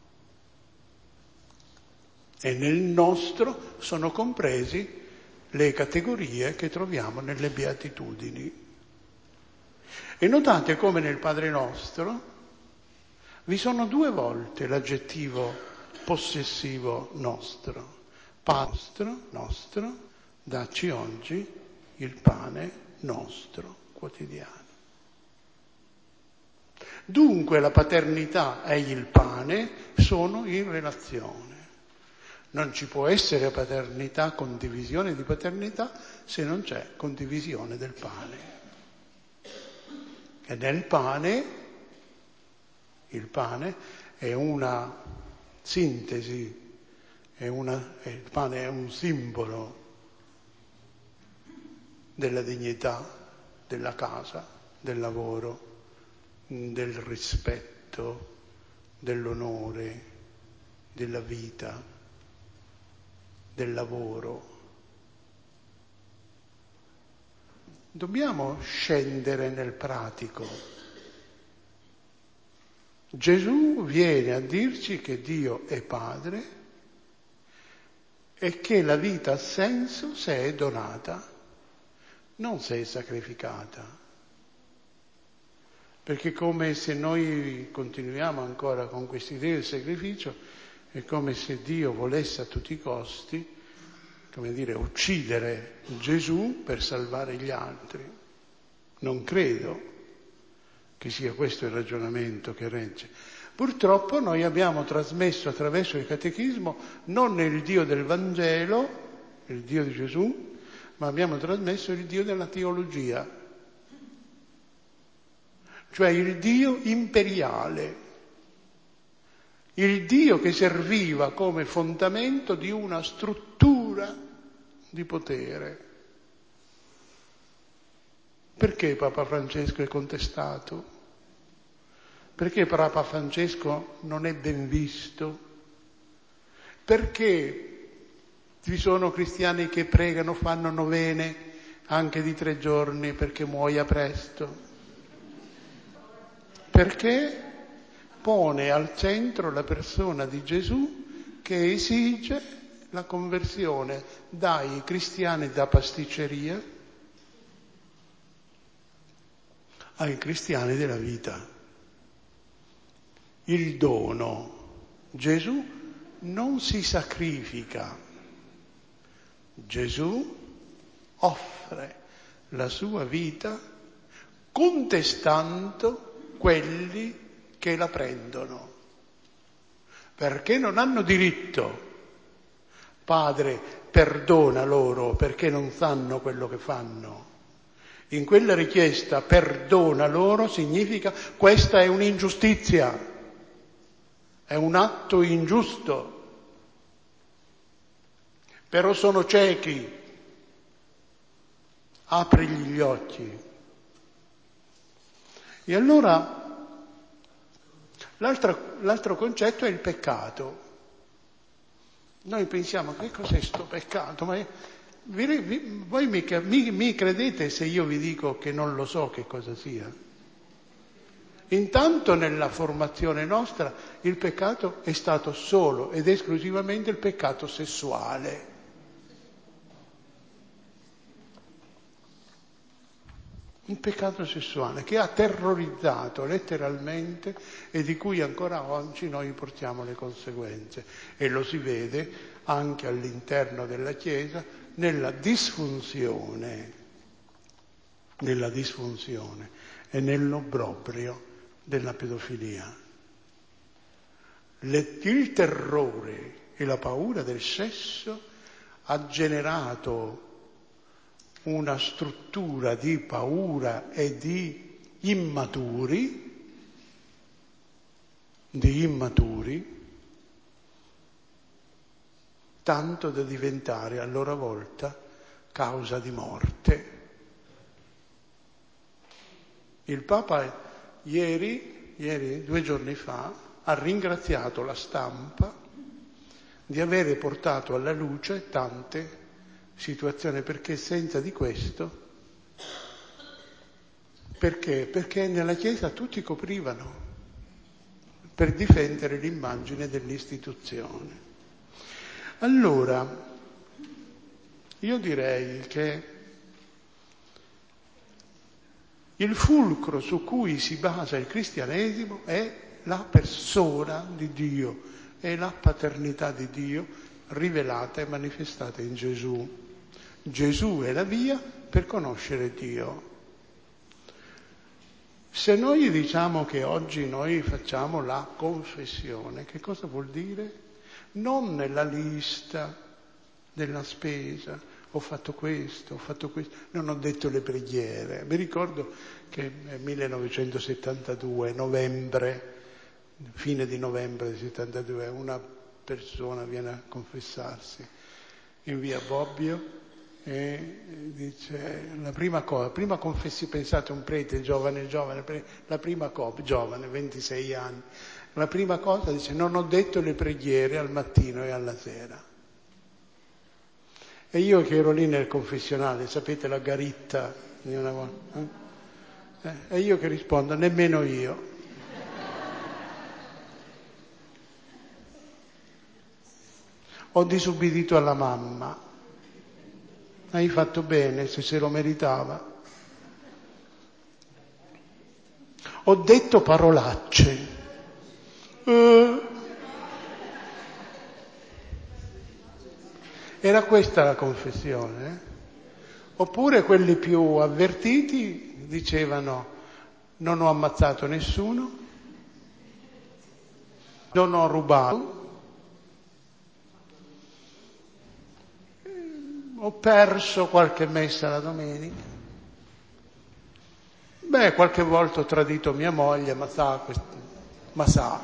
E nel nostro sono compresi le categorie che troviamo nelle Beatitudini. E notate come nel Padre Nostro vi sono due volte l'aggettivo possessivo nostro. Nostro, nostro, dacci oggi il pane nostro quotidiano. Dunque la paternità e il pane sono in relazione. Non ci può essere paternità, condivisione di paternità, se non c'è condivisione del pane. E nel pane, il pane è una sintesi, è una, è, il pane è un simbolo della dignità, della casa, del lavoro, del rispetto, dell'onore, della vita, del lavoro. Dobbiamo scendere nel pratico. Gesù viene a dirci che Dio è Padre e che la vita ha senso se è donata, non se è sacrificata. Perché come se noi continuiamo ancora con quest'idea del sacrificio, è come se Dio volesse a tutti i costi, come dire, uccidere Gesù per salvare gli altri. Non credo che sia questo il ragionamento che regge. Purtroppo noi abbiamo trasmesso attraverso il catechismo non il Dio del Vangelo, il Dio di Gesù, ma abbiamo trasmesso il Dio della teologia, cioè il Dio imperiale, il Dio che serviva come fondamento di una struttura di potere. Perché Papa Francesco è contestato? Perché Papa Francesco non è ben visto? Perché ci sono cristiani che pregano, fanno novene anche di tre giorni perché muoia presto? Perché pone al centro la persona di Gesù che esige la conversione dai cristiani da pasticceria ai cristiani della vita. Il dono. Gesù non si sacrifica. Gesù offre la sua vita contestando quelli che la prendono, perché non hanno diritto. Padre, perdona loro perché non sanno quello che fanno. In quella richiesta perdona loro significa questa è un'ingiustizia. È un atto ingiusto, però sono ciechi, aprigli gli occhi. E allora l'altro, l'altro concetto è il peccato. Noi pensiamo, che cos'è sto peccato? Ma vi, vi, voi mi, mi, mi credete se io vi dico che non lo so che cosa sia? Intanto nella formazione nostra il peccato è stato solo ed esclusivamente il peccato sessuale. Il peccato sessuale che ha terrorizzato letteralmente e di cui ancora oggi noi portiamo le conseguenze. E lo si vede anche all'interno della Chiesa nella disfunzione, nella disfunzione e nell'obbrobrio della pedofilia. Le, il terrore e la paura del sesso ha generato una struttura di paura e di immaturi, di immaturi, tanto da diventare a loro volta causa di morte. Il Papa ieri, ieri, due giorni fa, ha ringraziato la stampa di avere portato alla luce tante situazione, perché senza di questo, perché? Perché nella Chiesa tutti coprivano per difendere l'immagine dell'istituzione. Allora, io direi che il fulcro su cui si basa il cristianesimo è la persona di Dio, è la paternità di Dio rivelata e manifestata in Gesù. Gesù è la via per conoscere Dio. Se noi diciamo che oggi noi facciamo la confessione, che cosa vuol dire? Non nella lista della spesa, ho fatto questo, ho fatto questo, non ho detto le preghiere. Mi ricordo che nel millenovecentosettantadue, novembre, fine di novembre del settantadue, una persona viene a confessarsi in via Bobbio e dice la prima cosa, prima confessi, pensate un prete giovane, giovane, la prima cosa, giovane, ventisei anni, la prima cosa dice non ho detto le preghiere al mattino e alla sera. E io che ero lì nel confessionale, sapete la garitta di una volta, eh? E io che rispondo, nemmeno io. Ho disubbidito alla mamma. Hai fatto bene, se se lo meritava. Ho detto parolacce. Eh. Era questa la confessione. Eh? Oppure quelli più avvertiti dicevano non ho ammazzato nessuno, non ho rubato, ho perso qualche messa la domenica, beh, qualche volta ho tradito mia moglie, ma sa, ma sa.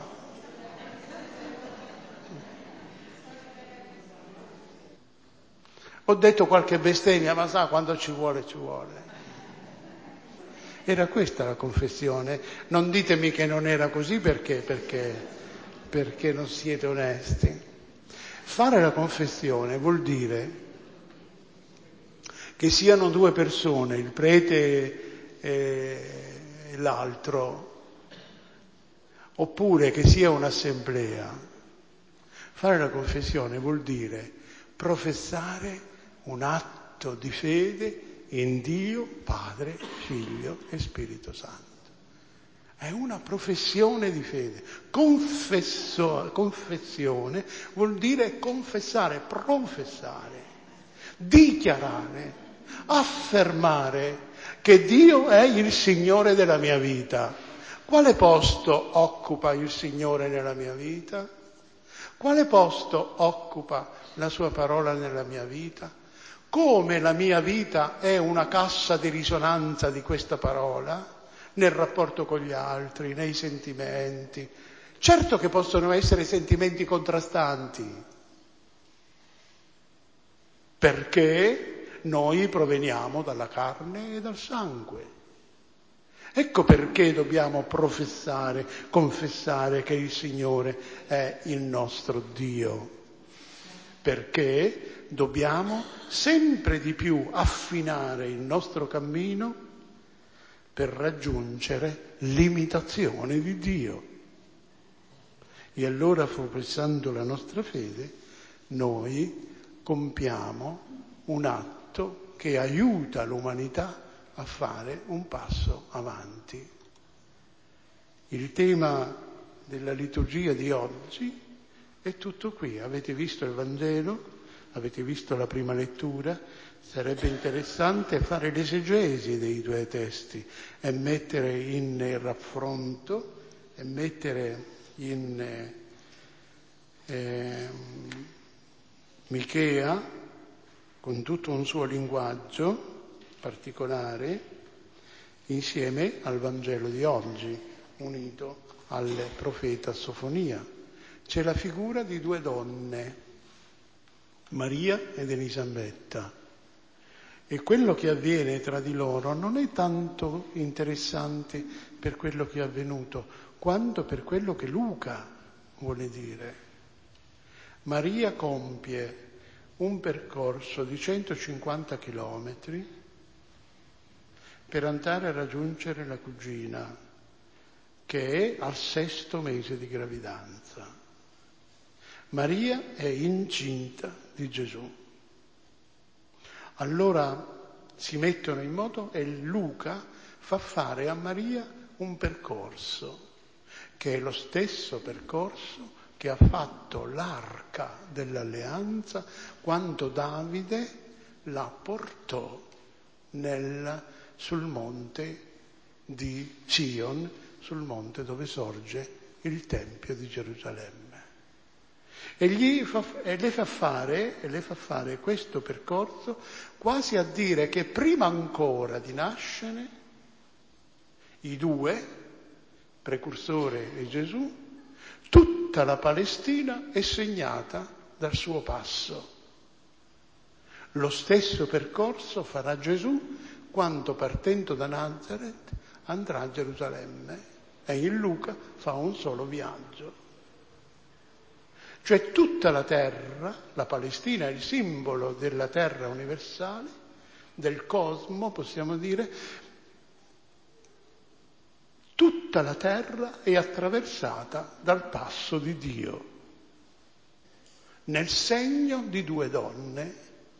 Ho detto qualche bestemmia, ma sa, quando ci vuole, ci vuole. Era questa la confessione. Non ditemi che non era così perché, perché, perché non siete onesti. Fare la confessione vuol dire che siano due persone, il prete e l'altro, oppure che sia un'assemblea. Fare la confessione vuol dire professare un atto di fede in Dio, Padre, Figlio e Spirito Santo. È una professione di fede. Confesso, confessione vuol dire confessare, professare, dichiarare, affermare che Dio è il Signore della mia vita. Quale posto occupa il Signore nella mia vita? Quale posto occupa la sua parola nella mia vita? Come la mia vita è una cassa di risonanza di questa parola nel rapporto con gli altri, nei sentimenti. Certo che possono essere sentimenti contrastanti, perché noi proveniamo dalla carne e dal sangue. Ecco perché dobbiamo professare, confessare che il Signore è il nostro Dio. perché dobbiamo sempre di più affinare il nostro cammino per raggiungere l'imitazione di Dio. E allora, professando la nostra fede, noi compiamo un atto che aiuta l'umanità a fare un passo avanti. Il tema della liturgia di oggi è tutto qui. Avete visto il Vangelo, avete visto la prima lettura. Sarebbe interessante fare l'esegesi dei due testi e mettere in raffronto e mettere in eh, eh, Michea, con tutto un suo linguaggio particolare, insieme al Vangelo di oggi, unito al profeta Sofonia. C'è la figura di due donne, Maria ed Elisabetta, e quello che avviene tra di loro non è tanto interessante per quello che è avvenuto, quanto per quello che Luca vuole dire. Maria compie un percorso di centocinquanta chilometri per andare a raggiungere la cugina, che è al sesto mese di gravidanza. Maria è incinta di Gesù. Allora si mettono in moto e Luca fa fare a Maria un percorso, che è lo stesso percorso che ha fatto l'arca dell'alleanza quando Davide la portò nel, sul monte di Sion, sul monte dove sorge il Tempio di Gerusalemme. E, gli fa, e, le fa fare, e le fa fare questo percorso quasi a dire che prima ancora di nascere i due, precursore e Gesù, tutta la Palestina è segnata dal suo passo. Lo stesso percorso farà Gesù quando, partendo da Nazareth, andrà a Gerusalemme, e in Luca fa un solo viaggio. Cioè tutta la terra, la Palestina è il simbolo della terra universale, del cosmo, possiamo dire. Tutta la terra è attraversata dal passo di Dio, nel segno di due donne,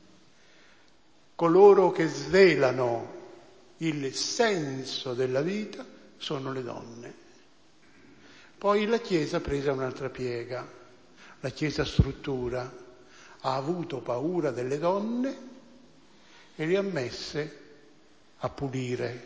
coloro che svelano il senso della vita sono le donne. Poi la Chiesa ha preso un'altra piega. La Chiesa struttura ha avuto paura delle donne e le ha messe a pulire.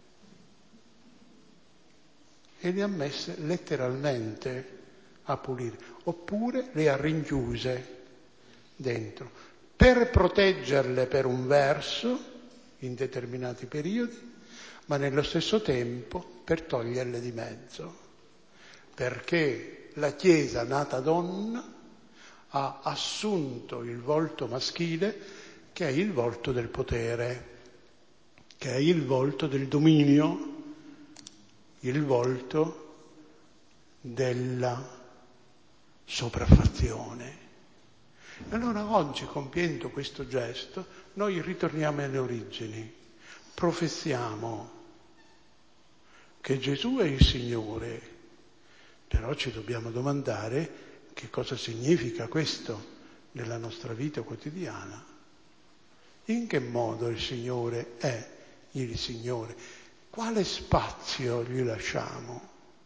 E le ha messe letteralmente a pulire, oppure le ha rinchiuse dentro, per proteggerle per un verso in determinati periodi, ma nello stesso tempo per toglierle di mezzo, perché la Chiesa nata donna ha assunto il volto maschile, che è il volto del potere, che è il volto del dominio, il volto della sopraffazione. Allora oggi, compiendo questo gesto, noi ritorniamo alle origini, professiamo che Gesù è il Signore, però ci dobbiamo domandare che cosa significa questo nella nostra vita quotidiana. In che modo il Signore è il Signore? Quale spazio gli lasciamo?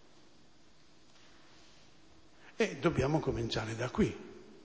E dobbiamo cominciare da qui.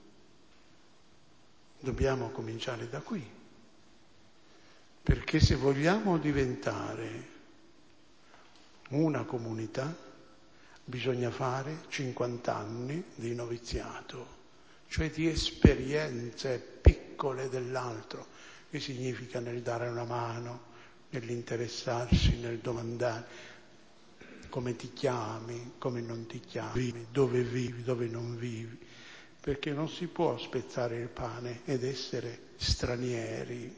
Dobbiamo cominciare da qui. Perché se vogliamo diventare una comunità, bisogna fare cinquanta anni di noviziato, cioè di esperienze piccole dell'altro, che significa nel dare una mano, nell'interessarsi, nel domandare come ti chiami, come non ti chiami, dove vivi, dove non vivi, perché non si può spezzare il pane ed essere stranieri.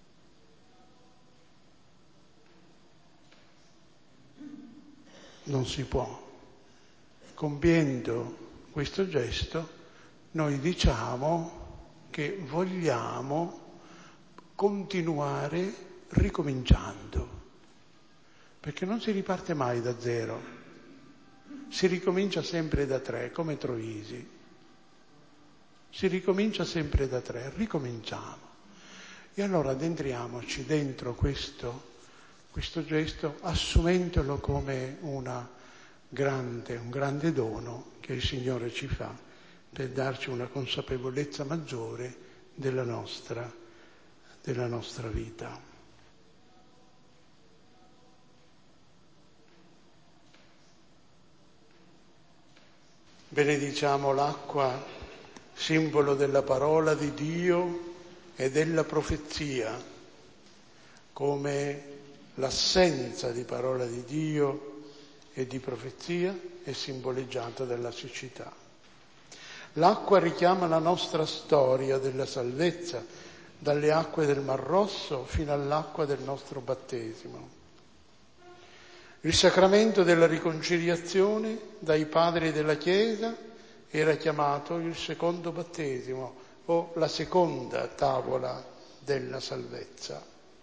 Non si può. Compiendo questo gesto, noi diciamo che vogliamo continuare ricominciando, perché non si riparte mai da zero, si ricomincia sempre da tre, come Troisi, si ricomincia sempre da tre, ricominciamo. E allora addentriamoci dentro questo, questo gesto, assumendolo come una grande, un grande dono che il Signore ci fa per darci una consapevolezza maggiore della nostra, della nostra vita. Benediciamo l'acqua, simbolo della parola di Dio e della profezia, come l'assenza di parola di Dio e di profezia è simboleggiata dalla siccità. L'acqua richiama la nostra storia della salvezza, dalle acque del Mar Rosso fino all'acqua del nostro battesimo. Il sacramento della riconciliazione dai padri della Chiesa era chiamato il secondo battesimo o la seconda tavola della salvezza.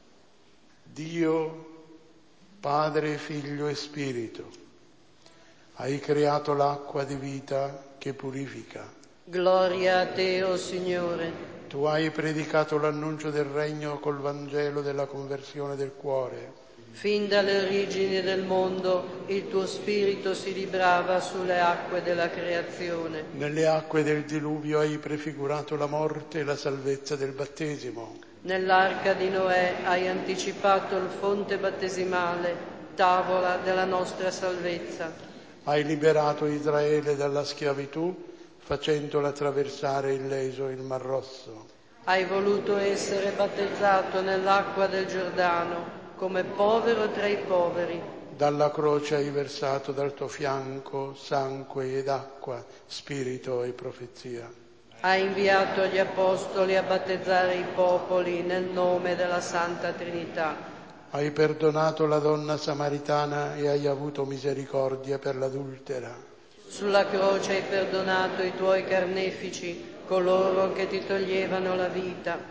Dio, Padre, Figlio e Spirito, hai creato l'acqua di vita che purifica. Gloria a te, o Signore. Tu hai predicato l'annuncio del regno col Vangelo della conversione del cuore. Fin dalle origini del mondo il tuo spirito si librava sulle acque della creazione. Nelle acque del diluvio hai prefigurato la morte e la salvezza del battesimo. Nell'arca di Noè hai anticipato il fonte battesimale, tavola della nostra salvezza. Hai liberato Israele dalla schiavitù, facendola attraversare illeso il Mar Rosso. Hai voluto essere battezzato nell'acqua del Giordano, come povero tra i poveri. Dalla croce hai versato dal tuo fianco sangue ed acqua, spirito e profezia. Hai inviato gli apostoli a battezzare i popoli nel nome della Santa Trinità. Hai perdonato la donna samaritana e hai avuto misericordia per l'adultera. Sulla croce hai perdonato i tuoi carnefici, coloro che ti toglievano la vita.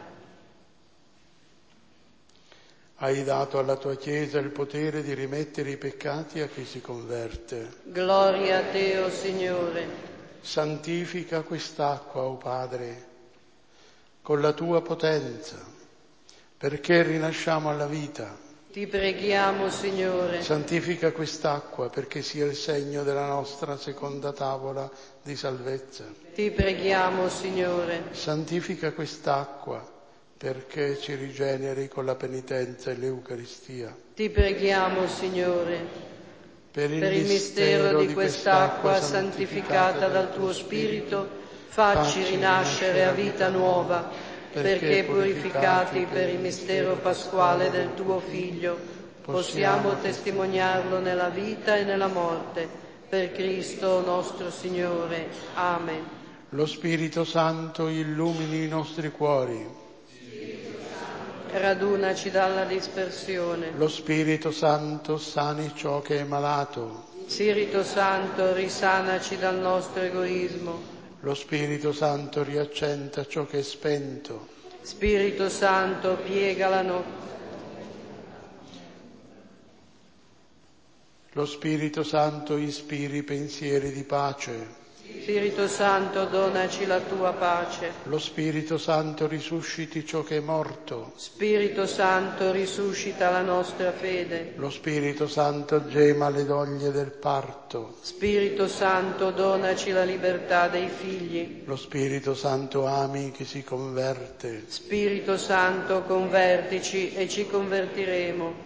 Hai dato alla tua Chiesa il potere di rimettere i peccati a chi si converte. Gloria a te, o Signore. Santifica quest'acqua, o Padre, con la tua potenza, perché rinasciamo alla vita. Ti preghiamo, Signore. Santifica quest'acqua perché sia il segno della nostra seconda tavola di salvezza. Ti preghiamo, Signore. Santifica quest'acqua perché ci rigeneri con la penitenza e l'Eucaristia. Ti preghiamo, Signore. Per il, per il mistero di quest'acqua santificata dal tuo Spirito, facci rinascere a vita nuova, perché purificati per il mistero pasquale del tuo Figlio, possiamo testimoniarlo nella vita e nella morte, per Cristo nostro Signore. Amen. Lo Spirito Santo illumini i nostri cuori. Radunaci dalla dispersione. Lo Spirito Santo sani ciò che è malato. Spirito Santo, risanaci dal nostro egoismo. Lo Spirito Santo riaccenda ciò che è spento. Spirito Santo, piega la notte. Lo Spirito Santo ispiri pensieri di pace. Spirito Santo, donaci la tua pace. Lo Spirito Santo risusciti ciò che è morto. Spirito Santo, risuscita la nostra fede. Lo Spirito Santo gema le doglie del parto. Spirito Santo, donaci la libertà dei figli. Lo Spirito Santo ami chi si converte. Spirito Santo, convertici e ci convertiremo.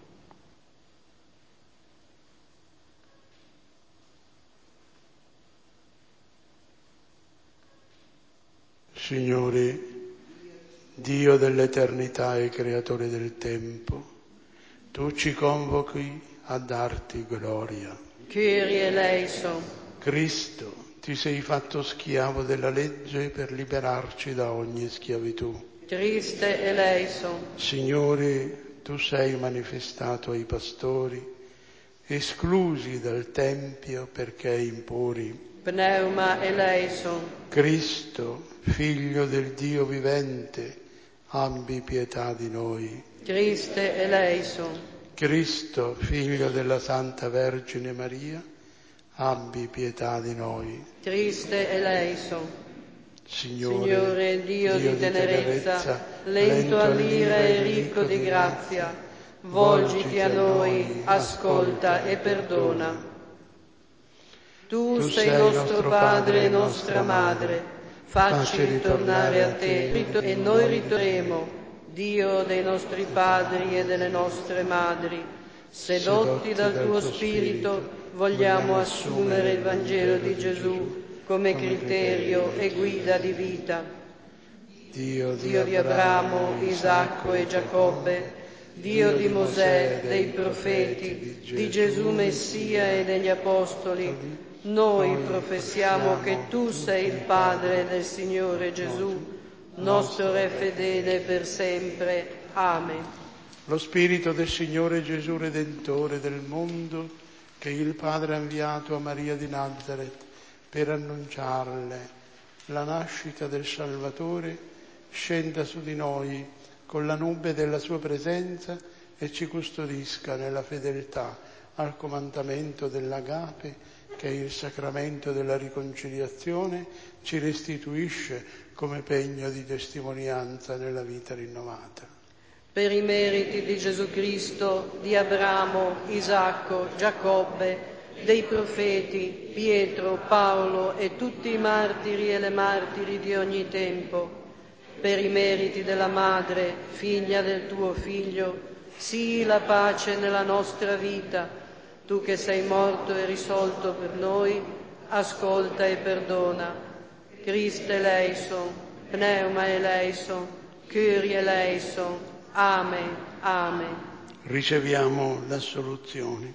Signore, Dio dell'eternità e creatore del tempo, tu ci convochi a darti gloria. Kyrie eleison. Cristo, ti sei fatto schiavo della legge per liberarci da ogni schiavitù. Triste eleison. Signore, tu sei manifestato ai pastori, esclusi dal Tempio perché impuri. pneuma eleison. Cristo, Figlio del Dio vivente, abbi pietà di noi. Christe eleison. Cristo, Figlio della Santa Vergine Maria, abbi pietà di noi. Christe eleison. Signore, Signore, Dio, Dio di tenerezza, tenerezza, lento all'ira e ricco di grazia, volgiti a noi, ascolta e perdona. Tu, Tu sei nostro Padre e nostra Madre, facci ritornare a te e noi ritorneremo, Dio dei nostri padri e delle nostre madri. Sedotti dal tuo Spirito, vogliamo assumere il Vangelo di Gesù come criterio e guida di vita. Dio Dio di Abramo, Isacco e Giacobbe, Dio di Mosè, dei profeti, di Gesù Messia e degli Apostoli, noi professiamo che tu sei il Padre del Signore Gesù, nostro Re fedele per sempre. Amen. Lo Spirito del Signore Gesù Redentore del mondo, che il Padre ha inviato a Maria di Nazareth per annunciarle la nascita del Salvatore, scenda su di noi con la nube della sua presenza e ci custodisca nella fedeltà al comandamento dell'Agape, che il sacramento della riconciliazione ci restituisce come pegno di testimonianza nella vita rinnovata. Per i meriti di Gesù Cristo, di Abramo, Isacco, Giacobbe, dei profeti, Pietro, Paolo e tutti i martiri e le martiri di ogni tempo, per i meriti della Madre, figlia del tuo Figlio, sii la pace nella nostra vita. Tu che sei morto e risolto per noi, ascolta e perdona. Christe eleison, pneuma eleison, Kyrie eleison. Amen, amen. Riceviamo l'assoluzione.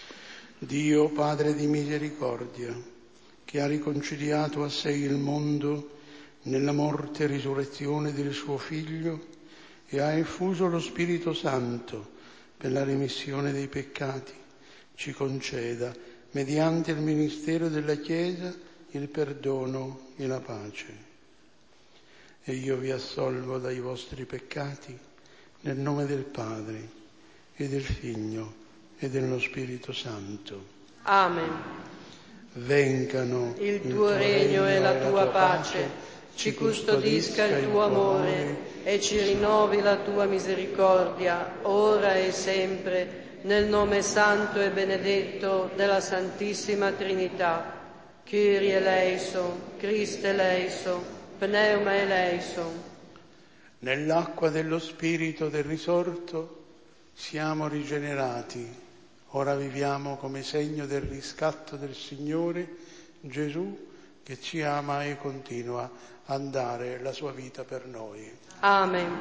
Dio, Padre di misericordia, che ha riconciliato a sé il mondo nella morte e risurrezione del suo Figlio e ha infuso lo Spirito Santo per la remissione dei peccati, ci conceda, mediante il ministero della Chiesa, il perdono e la pace. E io vi assolvo dai vostri peccati nel nome del Padre e del Figlio e dello Spirito Santo. Amen. Vengano il tuo regno e la tua pace, ci custodisca il tuo amore e ci rinnovi la tua misericordia, ora e sempre, nel nome santo e benedetto della Santissima Trinità. Kyrie eleison, Christe eleison, pneuma eleison. Nell'acqua dello Spirito del risorto siamo rigenerati, ora viviamo come segno del riscatto del Signore Gesù, che ci ama e continua a dare la sua vita per noi. Amen.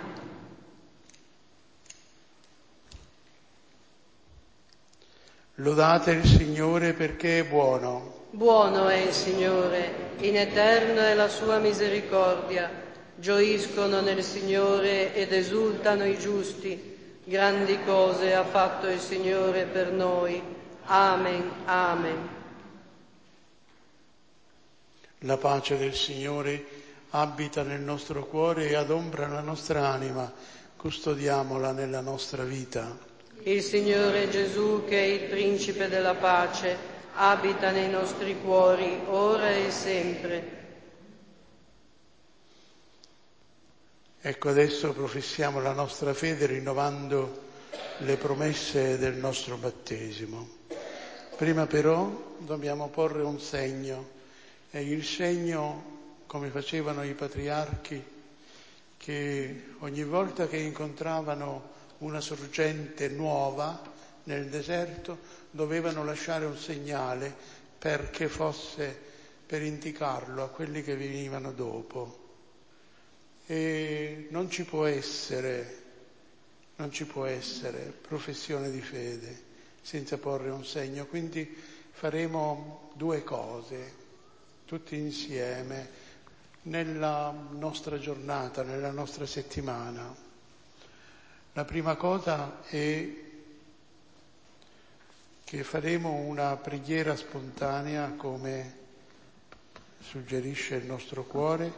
Lodate il Signore perché è buono. Buono è il Signore, in eterno è la sua misericordia. Gioiscono nel Signore ed esultano i giusti. Grandi cose ha fatto il Signore per noi. Amen, amen. La pace del Signore abita nel nostro cuore e adombra la nostra anima. Custodiamola nella nostra vita. Il Signore Gesù, che è il Principe della pace, abita nei nostri cuori, ora e sempre. Ecco, adesso professiamo la nostra fede rinnovando le promesse del nostro battesimo. Prima però dobbiamo porre un segno, e il segno, come facevano i patriarchi, che ogni volta che incontravano una sorgente nuova nel deserto dovevano lasciare un segnale perché fosse per indicarlo a quelli che venivano dopo. E non ci può essere, non ci può essere professione di fede senza porre un segno, quindi faremo due cose tutti insieme nella nostra giornata, nella nostra settimana. La prima cosa è che faremo una preghiera spontanea come suggerisce il nostro cuore,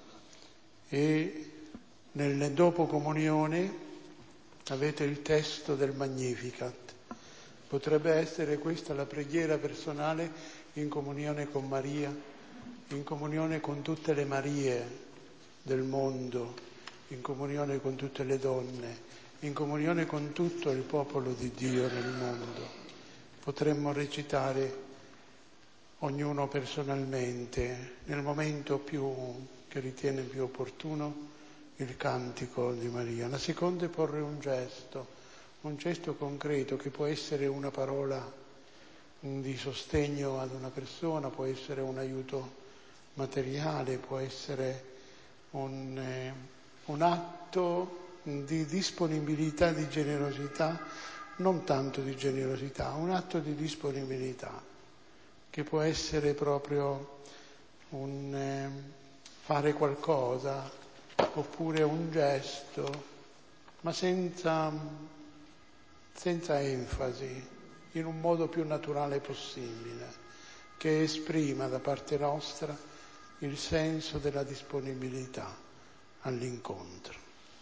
e nel dopo comunione avete il testo del Magnificat. Potrebbe essere questa la preghiera personale in comunione con Maria, in comunione con tutte le Marie del mondo, in comunione con tutte le donne, in comunione con tutto il popolo di Dio nel mondo. Potremmo recitare ognuno personalmente, nel momento più che ritiene più opportuno, il cantico di Maria. La seconda è porre un gesto, un gesto concreto che può essere una parola di sostegno ad una persona, può essere un aiuto materiale, può essere un, eh, un atto di disponibilità, di generosità, non tanto di generosità, un atto di disponibilità, che può essere proprio un eh, fare qualcosa, oppure un gesto, ma senza, senza enfasi, in un modo più naturale possibile, che esprima da parte nostra il senso della disponibilità all'incontro.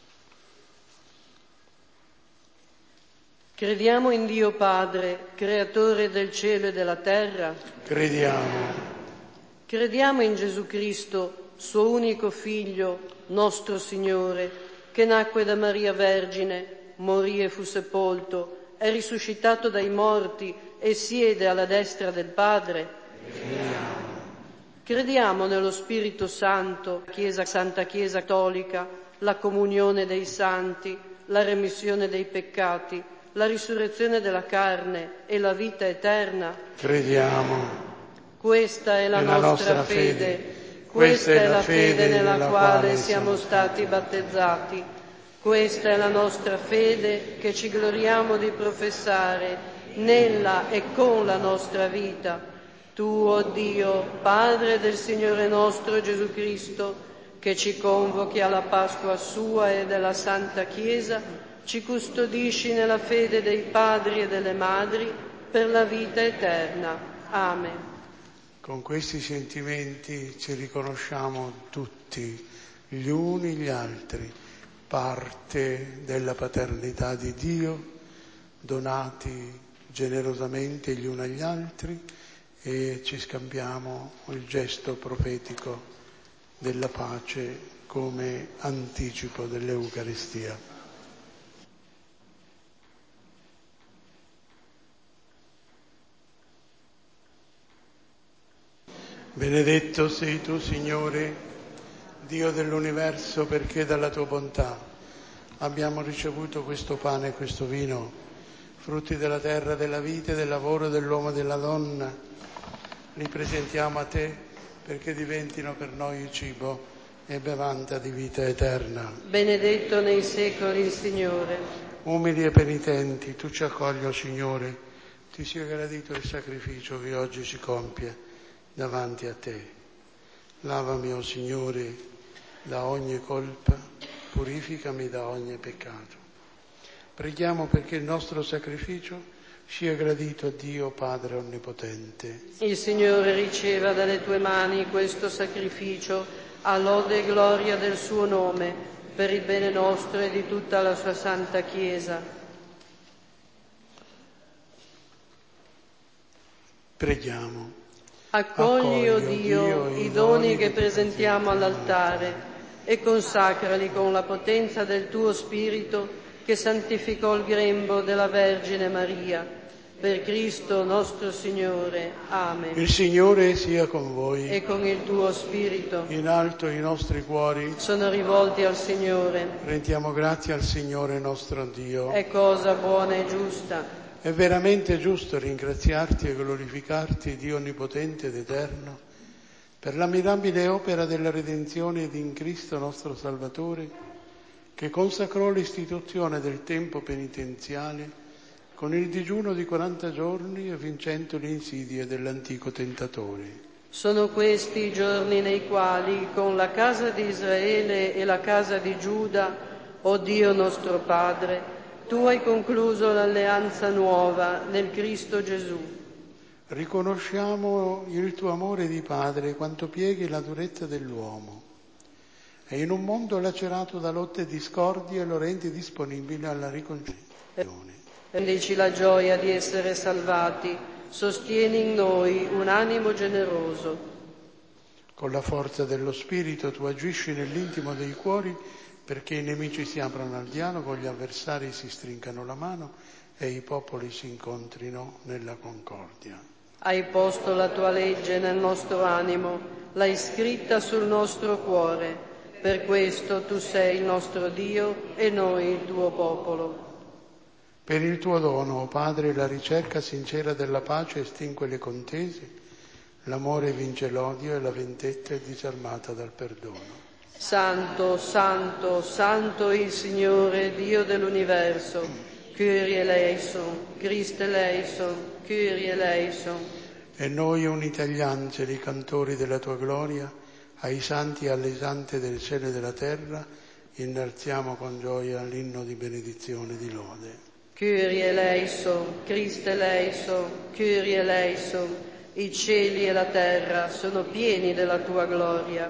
Crediamo in Dio Padre, creatore del cielo e della terra. Crediamo. Crediamo in Gesù Cristo, suo unico Figlio, nostro Signore, che nacque da Maria Vergine, morì e fu sepolto, è risuscitato dai morti e siede alla destra del Padre. Crediamo. Crediamo nello Spirito Santo, Chiesa, Santa Chiesa Cattolica, la comunione dei santi, la remissione dei peccati, la risurrezione della carne e la vita eterna. Crediamo. Questa è la, è la nostra, nostra fede. fede. Questa è la fede nella, nella quale siamo stati battezzati. Questa è la nostra fede che ci gloriamo di professare nella e con la nostra vita. Tu, o Dio, Padre del Signore nostro Gesù Cristo, che ci convochi alla Pasqua sua e della Santa Chiesa, ci custodisci nella fede dei padri e delle madri per la vita eterna. Amen. Con questi sentimenti ci riconosciamo tutti, gli uni gli altri, parte della paternità di Dio, donati generosamente gli uni agli altri, e ci scambiamo il gesto profetico della pace come anticipo dell'Eucaristia. Benedetto sei tu, Signore, Dio dell'universo, perché dalla tua bontà abbiamo ricevuto questo pane e questo vino, frutti della terra, della vita, del lavoro dell'uomo e della donna. Li presentiamo a te perché diventino per noi il cibo e bevanda di vita eterna. Benedetto nei secoli il Signore. Umili e penitenti, tu ci accogli, o Signore, ti sia gradito il sacrificio che oggi si compie davanti a te. Lavami, o Signore, da ogni colpa, purificami da ogni peccato. Preghiamo perché il nostro sacrificio sia gradito a Dio Padre Onnipotente. Il Signore riceva dalle tue mani questo sacrificio a lode e gloria del suo nome, per il bene nostro e di tutta la sua Santa Chiesa. Preghiamo. Accogli, o Dio, i doni che presentiamo all'altare e consacrali con la potenza del tuo Spirito che santificò il grembo della Vergine Maria. Per Cristo nostro Signore. Amen. Il Signore sia con voi. E con il tuo Spirito. In alto i nostri cuori sono rivolti al Signore. Rendiamo grazie al Signore nostro Dio. È cosa buona e giusta. È veramente giusto ringraziarti e glorificarti, Dio onnipotente ed eterno, per la mirabile opera della redenzione ed in Cristo nostro Salvatore, che consacrò l'istituzione del tempo penitenziale con il digiuno di quaranta giorni e vincendo le insidie dell'antico tentatore. Sono questi i giorni nei quali, con la casa di Israele e la casa di Giuda, o Dio nostro Padre, tu hai concluso l'alleanza nuova nel Cristo Gesù. riconosciamo il tuo amore di padre quanto pieghi la durezza dell'uomo e in un mondo lacerato da lotte e discordie lo rendi disponibile alla riconciliazione. Rendici la gioia di essere salvati, sostieni in noi un animo generoso. Con la forza dello Spirito tu agisci nell'intimo dei cuori perché i nemici si aprano al dialogo, gli avversari si stringano la mano e i popoli si incontrino nella concordia. Hai posto la tua legge nel nostro animo, l'hai scritta sul nostro cuore. Per questo tu sei il nostro Dio e noi il tuo popolo. Per il tuo dono, o Padre, la ricerca sincera della pace estingue le contese, l'amore vince l'odio e la vendetta è disarmata dal perdono. Santo, santo, santo il Signore, Dio dell'universo, Kyrie eleison, Christe eleison, Kyrie eleison. E noi, uniti agli angeli, cantori della tua gloria, ai santi e alle sante del cielo e della terra, innalziamo con gioia l'inno di benedizione e di lode. Kyrie eleison, Christe eleison, Kyrie eleison. I cieli e la terra sono pieni della tua gloria.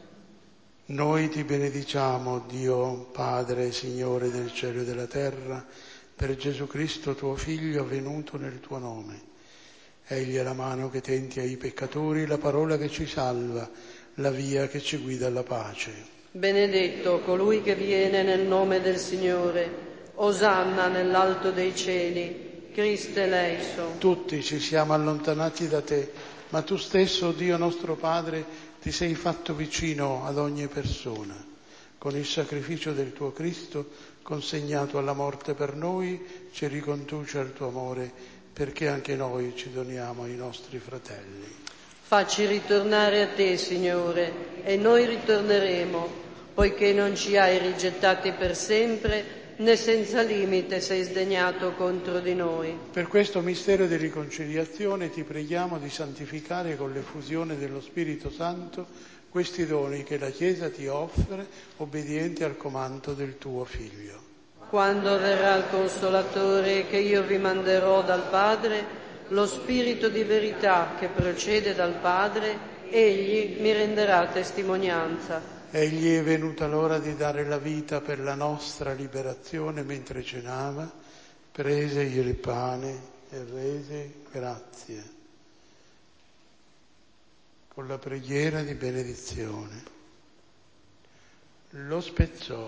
Noi ti benediciamo, Dio Padre, Signore del cielo e della terra, per Gesù Cristo tuo Figlio venuto nel tuo nome. Egli è la mano che tenti ai peccatori, la parola che ci salva, la via che ci guida alla pace. Benedetto colui che viene nel nome del Signore, Osanna nell'alto dei cieli, Christe eleison. Tutti ci siamo allontanati da te, ma tu stesso, Dio nostro Padre, ti sei fatto vicino ad ogni persona. Con il sacrificio del tuo Cristo, consegnato alla morte per noi, ci riconduce al tuo amore, perché anche noi ci doniamo ai nostri fratelli. Facci ritornare a te, Signore, e noi ritorneremo, poiché non ci hai rigettati per sempre, né senza limite sei sdegnato contro di noi. Per questo mistero di riconciliazione ti preghiamo di santificare con l'effusione dello Spirito Santo questi doni che la Chiesa ti offre, obbediente al comando del tuo Figlio. Quando verrà il Consolatore che io vi manderò dal Padre, lo Spirito di verità che procede dal Padre, egli mi renderà testimonianza. Egli è venuta l'ora di dare la vita per la nostra liberazione mentre cenava, prese il pane e rese grazie. Con la preghiera di benedizione. Lo spezzò,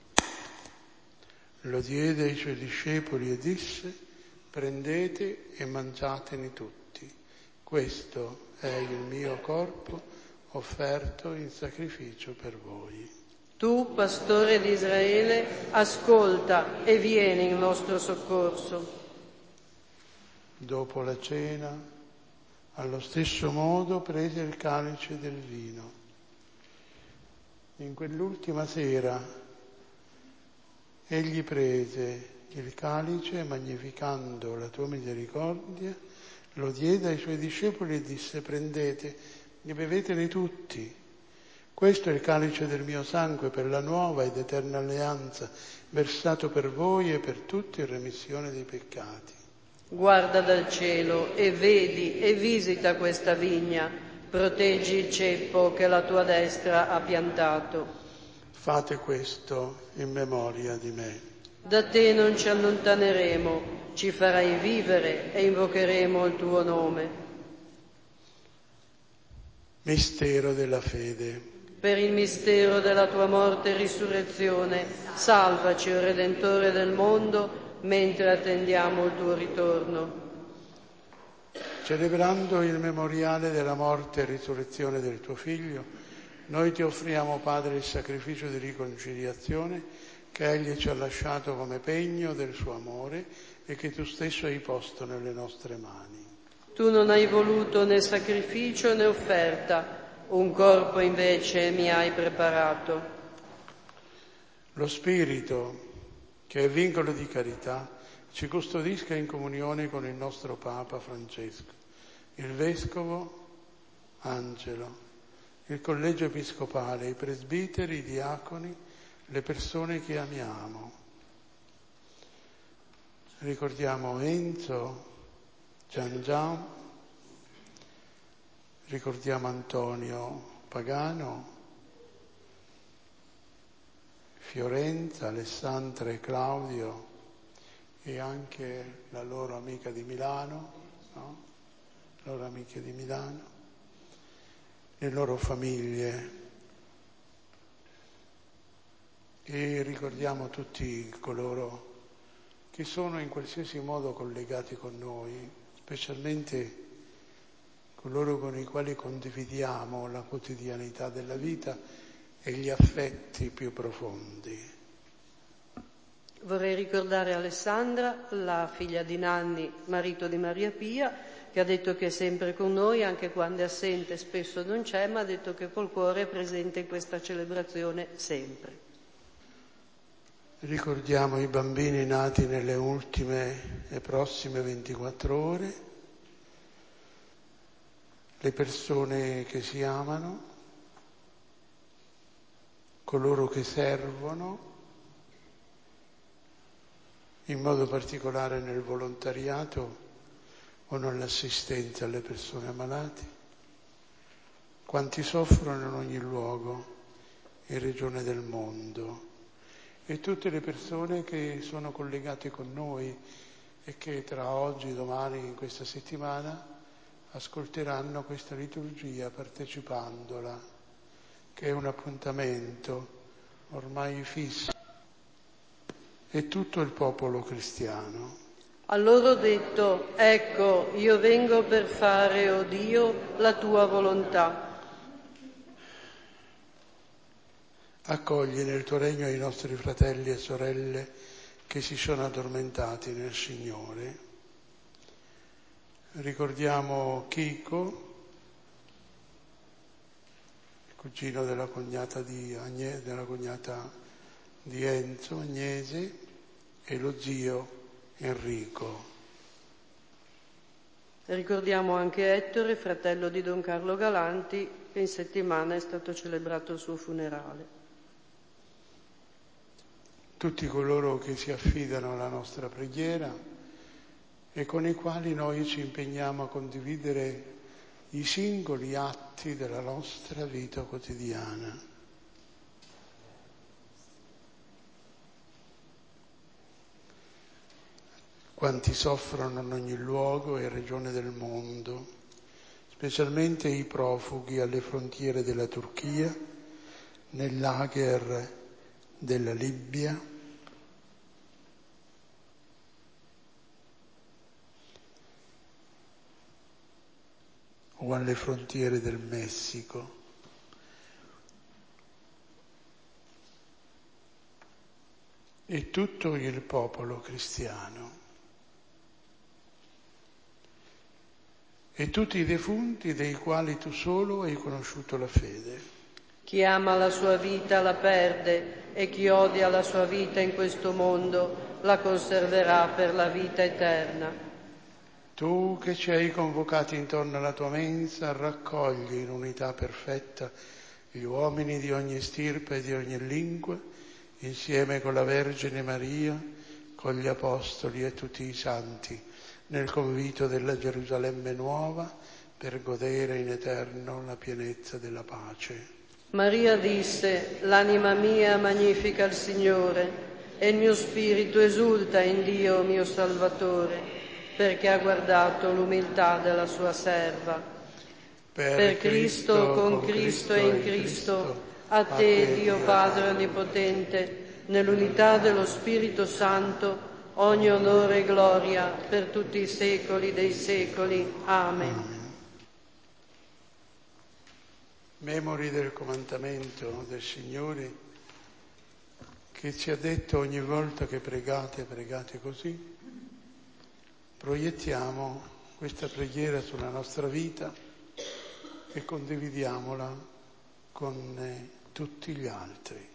lo diede ai suoi discepoli e disse: prendete e mangiatene tutti. Questo è il mio corpo offerto in sacrificio per voi. Tu, pastore di Israele, ascolta e vieni in nostro soccorso. Dopo la cena, allo stesso modo prese il calice del vino. In quell'ultima sera egli prese il calice e, magnificando la tua misericordia, lo diede ai suoi discepoli e disse: prendete e bevetene tutti. Questo è il calice del mio sangue per la nuova ed eterna alleanza, versato per voi e per tutti in remissione dei peccati. Guarda dal cielo e vedi e visita questa vigna, proteggi il ceppo che la tua destra ha piantato. Fate questo in memoria di me. Da te non ci allontaneremo, ci farai vivere e invocheremo il tuo nome. Mistero della fede. Per il mistero della tua morte e risurrezione, salvaci, o Redentore del mondo, mentre attendiamo il tuo ritorno. Celebrando il memoriale della morte e risurrezione del tuo Figlio, noi ti offriamo, Padre, il sacrificio di riconciliazione che Egli ci ha lasciato come pegno del suo amore e che tu stesso hai posto nelle nostre mani. Tu non hai voluto né sacrificio né offerta, un corpo invece mi hai preparato. Lo Spirito, che è vincolo di carità, ci custodisca in comunione con il nostro Papa Francesco, il Vescovo Angelo, il Collegio Episcopale, i presbiteri, i diaconi, le persone che amiamo. Ricordiamo Enzo, Gian Gian, ricordiamo Antonio Pagano, Fiorenza, Alessandra e Claudio e anche la loro amica di Milano, no? loro amiche di Milano, le loro famiglie. E ricordiamo tutti coloro che sono in qualsiasi modo collegati con noi, specialmente coloro con i quali condividiamo la quotidianità della vita e gli affetti più profondi. Vorrei ricordare Alessandra, la figlia di Nanni, marito di Maria Pia, che ha detto che è sempre con noi, anche quando è assente, spesso non c'è, ma ha detto che col cuore è presente in questa celebrazione sempre. Ricordiamo i bambini nati nelle ultime e prossime ventiquattro ore, le persone che si amano, coloro che servono, in modo particolare nel volontariato o nell'assistenza alle persone ammalate, quanti soffrono in ogni luogo e regione del mondo, e tutte le persone che sono collegate con noi e che tra oggi, domani, in questa settimana, ascolteranno questa liturgia partecipandola, che è un appuntamento ormai fisso. E tutto il popolo cristiano. A loro ho detto, ecco, io vengo per fare, o Dio, la tua volontà. Accogli nel tuo regno i nostri fratelli e sorelle che si sono addormentati nel Signore. Ricordiamo Chico, il cugino della cognata di, Agne, della cognata di Enzo, Agnese, e lo zio Enrico. Ricordiamo anche Ettore, fratello di Don Carlo Galanti, che in settimana è stato celebrato il suo funerale. Tutti coloro che si affidano alla nostra preghiera e con i quali noi ci impegniamo a condividere i singoli atti della nostra vita quotidiana. Quanti soffrono in ogni luogo e regione del mondo, specialmente i profughi alle frontiere della Turchia, nel lager della Libia, o alle frontiere del Messico. E tutto il popolo cristiano. E tutti i defunti dei quali tu solo hai conosciuto la fede. Chi ama la sua vita la perde e chi odia la sua vita in questo mondo la conserverà per la vita eterna. Tu che ci hai convocati intorno alla tua mensa, raccogli in unità perfetta gli uomini di ogni stirpe e di ogni lingua, insieme con la Vergine Maria, con gli Apostoli e tutti i santi, nel convito della Gerusalemme nuova, per godere in eterno la pienezza della pace. Maria disse, l'anima mia magnifica il Signore e il mio spirito esulta in Dio mio Salvatore, perché ha guardato l'umiltà della sua serva. Per, per Cristo, con Cristo e in Cristo, a te, Dio Padre Onnipotente, nell'unità dello Spirito Santo, ogni onore e gloria per tutti i secoli dei secoli. Amen. Amen. Memori del comandamento del Signore che ci ha detto ogni volta che pregate, pregate così, proiettiamo questa preghiera sulla nostra vita e condividiamola con eh, tutti gli altri.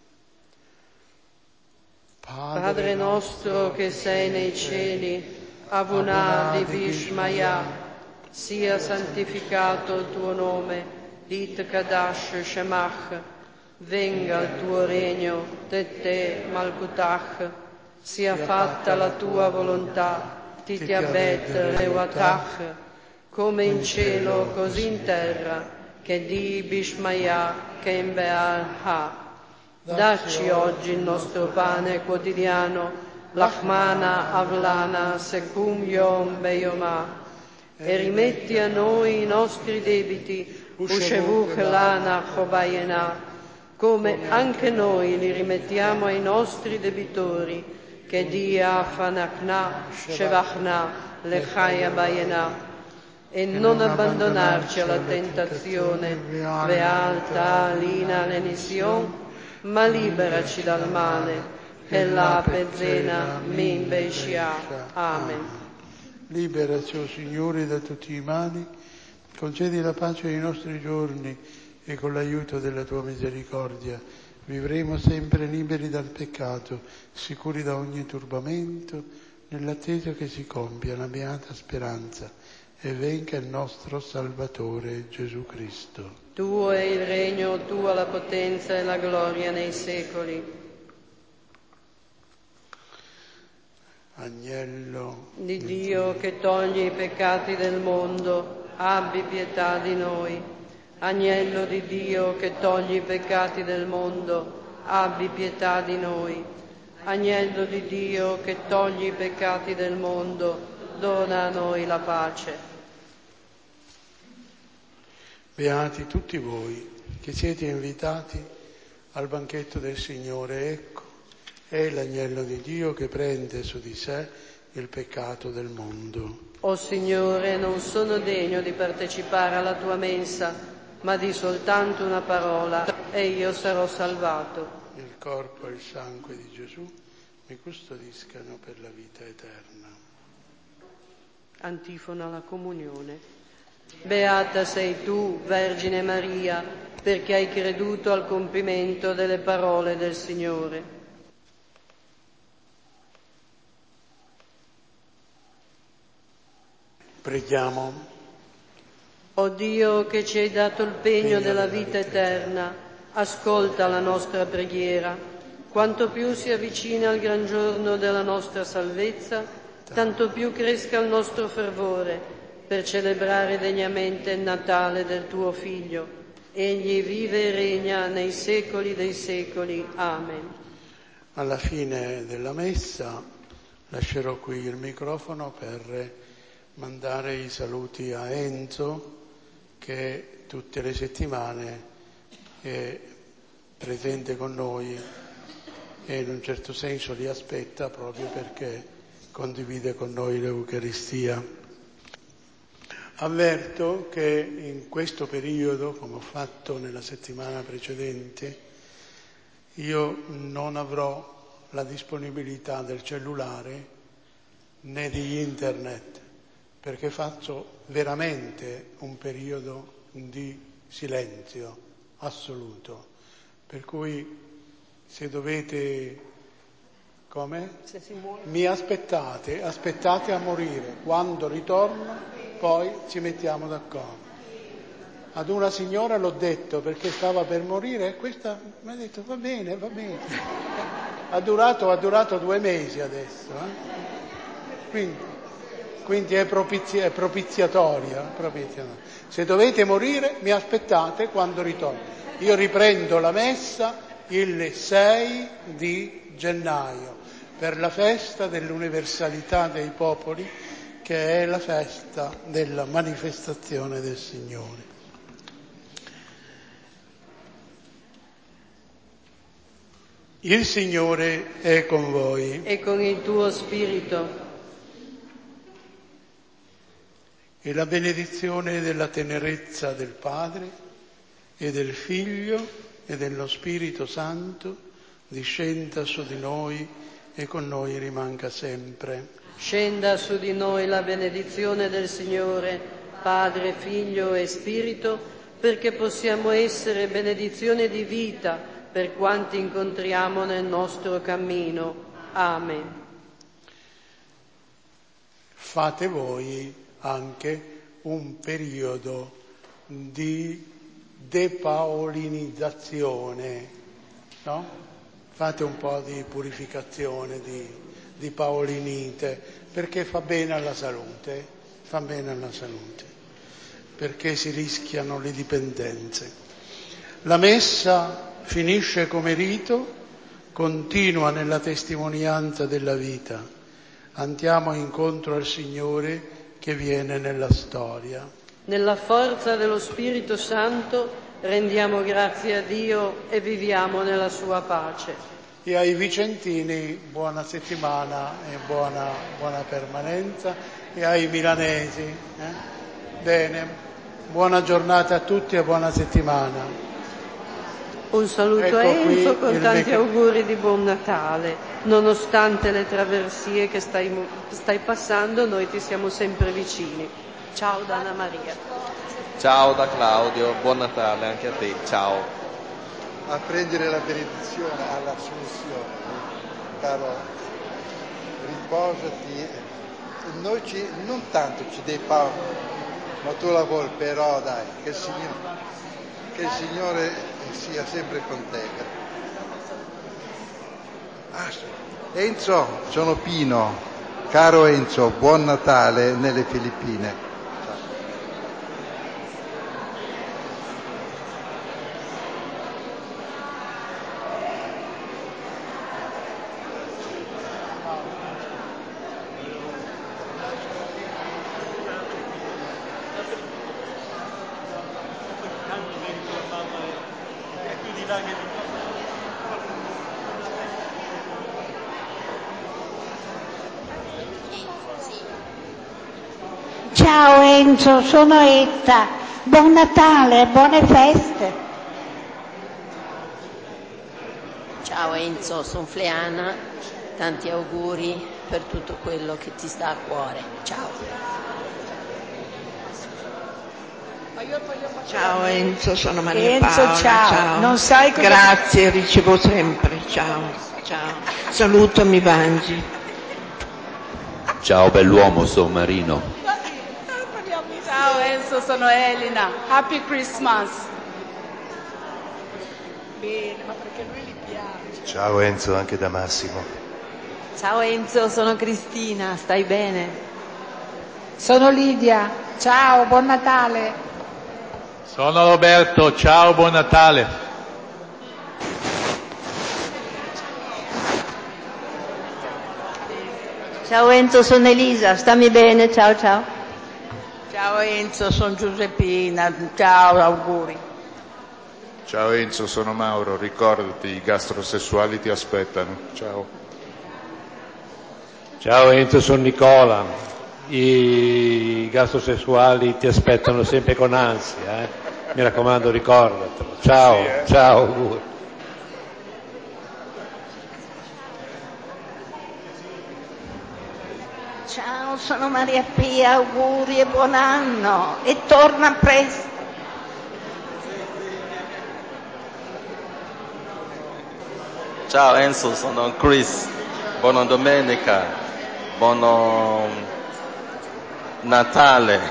Padre, Padre nostro che sei nei cieli, Abunah di Vishmaya, sia santificato il tuo nome, Dit Kadash Shemach, venga il tuo regno, Tete Malkutach, sia fatta la tua volontà, Titiabet Rewatach, come in cielo così in terra, che di Bishmaya che in Beal ha. Dacci oggi il nostro pane quotidiano, l'achmana avlana secum yom beyomah, e rimetti a noi i nostri debiti, ushevuch lana chobayena, come anche noi li rimettiamo ai nostri debitori, che dia fanakna shevachna lechaya bayena, e non abbandonarci alla tentazione, vealta lina l'enision, ma liberaci dal male, e la pezzena min beiscia. Amen. Liberaci, o Signore, da tutti i mali, concedi la pace ai nostri giorni e con l'aiuto della tua misericordia vivremo sempre liberi dal peccato, sicuri da ogni turbamento, nell'attesa che si compia la beata speranza e venga il nostro Salvatore Gesù Cristo. Tuo è il regno, tua la potenza e la gloria nei secoli. Agnello di Dio che toglie i peccati del mondo, abbi pietà di noi. Agnello di Dio che toglie i peccati del mondo, abbi pietà di noi. Agnello di Dio che toglie i peccati del mondo, dona a noi la pace. Beati tutti voi che siete invitati al banchetto del Signore. Ecco, è l'agnello di Dio che prende su di sé il peccato del mondo. O Signore, non sono degno di partecipare alla tua mensa, ma di soltanto una parola e io sarò salvato. Il corpo e il sangue di Gesù mi custodiscano per la vita eterna. Antifona alla comunione. Beata sei tu, Vergine Maria, perché hai creduto al compimento delle parole del Signore. Preghiamo. O Dio che ci hai dato il pegno della vita eterna, ascolta la nostra preghiera. Quanto più si avvicina al gran giorno della nostra salvezza, tanto più cresca il nostro fervore per celebrare degnamente il Natale del tuo Figlio. Egli vive e regna nei secoli dei secoli. Amen. Alla fine della messa lascerò qui il microfono per mandare i saluti a Enzo, che tutte le settimane è presente con noi e in un certo senso li aspetta proprio perché condivide con noi l'Eucaristia. Avverto che in questo periodo, come ho fatto nella settimana precedente, io non avrò la disponibilità del cellulare né di internet, perché faccio veramente un periodo di silenzio assoluto. Per cui se dovete, come? Se si muore. Mi aspettate, aspettate a morire. Quando ritorno poi ci mettiamo d'accordo. Ad una signora l'ho detto perché stava per morire e questa mi ha detto va bene, va bene. Ha durato, ha durato due mesi adesso. Eh? Quindi, quindi è, propizi- è propiziatoria, propiziatoria. Se dovete morire mi aspettate quando ritorno. Io riprendo la messa il sei di gennaio per la festa dell'universalità dei popoli, che è la festa della manifestazione del Signore. Il Signore è con voi. E con il tuo spirito. E la benedizione della tenerezza del Padre e del Figlio e dello Spirito Santo discenda su di noi e con noi rimanga sempre. Scenda su di noi la benedizione del Signore, Padre, Figlio e Spirito, perché possiamo essere benedizione di vita per quanti incontriamo nel nostro cammino. Amen. Fate voi anche un periodo di depaulinizzazione, no? Fate un po' di purificazione, di di paolinite, perché fa bene alla salute, fa bene alla salute. perché si rischiano le dipendenze. La messa finisce come rito, continua nella testimonianza della vita. Andiamo incontro al Signore che viene nella storia. Nella forza dello Spirito Santo rendiamo grazie a Dio e viviamo nella sua pace. E ai vicentini buona settimana e buona, buona permanenza, e ai milanesi, eh? Bene, buona giornata a tutti e buona settimana. Un saluto Ecco a Enzo qui con il tanti mec- auguri di buon Natale. Nonostante le traversie che stai, stai passando, noi ti siamo sempre vicini. Ciao da Anna Maria. Ciao da Claudio, buon Natale anche a te, ciao. A prendere la benedizione all'Assunzione, caro, riposati. Noi ci, non tanto ci dai paura, ma tu la vuoi, però dai, che il Signore, che il Signore sia sempre con te. Ah, Enzo, sono Pino, caro Enzo, buon Natale nelle Filippine. Ciao Enzo, sono Etta. Buon Natale, buone feste. Ciao Enzo, sono Fleana, tanti auguri per tutto quello che ti sta a cuore. Ciao. Ciao Enzo, sono Maria Enzo, Paola. ciao. Ciao. Non sai cosa... Grazie, ricevo sempre. Ciao, ciao. Salutami, Vangi. Ciao bell'uomo, sono Marino. Ciao Enzo, sono Elena. Happy Christmas. Bene, ma perché lui gli piace. Ciao Enzo, anche da Massimo. Ciao Enzo, sono Cristina, stai bene? Sono Lidia. Ciao, buon Natale. Sono Roberto, ciao, buon Natale. Ciao Enzo, sono Elisa, stammi bene, ciao ciao. Ciao Enzo, sono Giuseppina. Ciao, auguri. Ciao Enzo, sono Mauro, ricordati, i gastrosessuali ti aspettano. Ciao. Ciao Enzo, sono Nicola. I gastrosessuali ti aspettano sempre con ansia, eh? Mi raccomando, ricordatelo. Ciao, Sì, eh. ciao, auguri. Ciao, sono Maria Pia, auguri e buon anno. E torna presto. Ciao Enzo, sono Chris, buona domenica, buon Natale.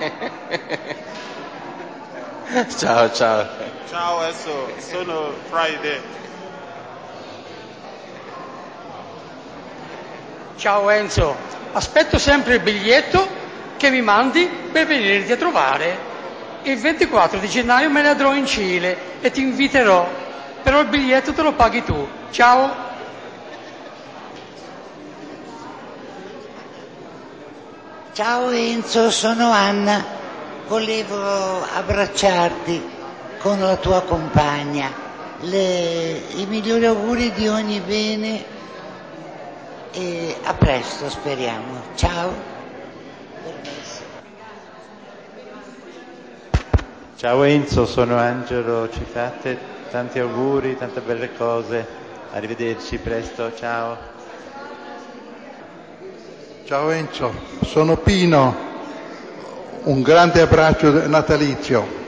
Ciao, ciao. Ciao Enzo, sono Friday. Ciao Enzo, aspetto sempre il biglietto che mi mandi per venirti a trovare. Il ventiquattro di gennaio me ne andrò in Cile e ti inviterò, però il biglietto te lo paghi tu. Ciao. Ciao Enzo, sono Anna. Volevo abbracciarti con la tua compagna. Le, i migliori auguri di ogni bene e a presto, speriamo. Ciao. Ciao Enzo, sono Angelo Cifate, tanti auguri, tante belle cose, arrivederci presto, ciao. Ciao Enzo, sono Pino, un grande abbraccio natalizio.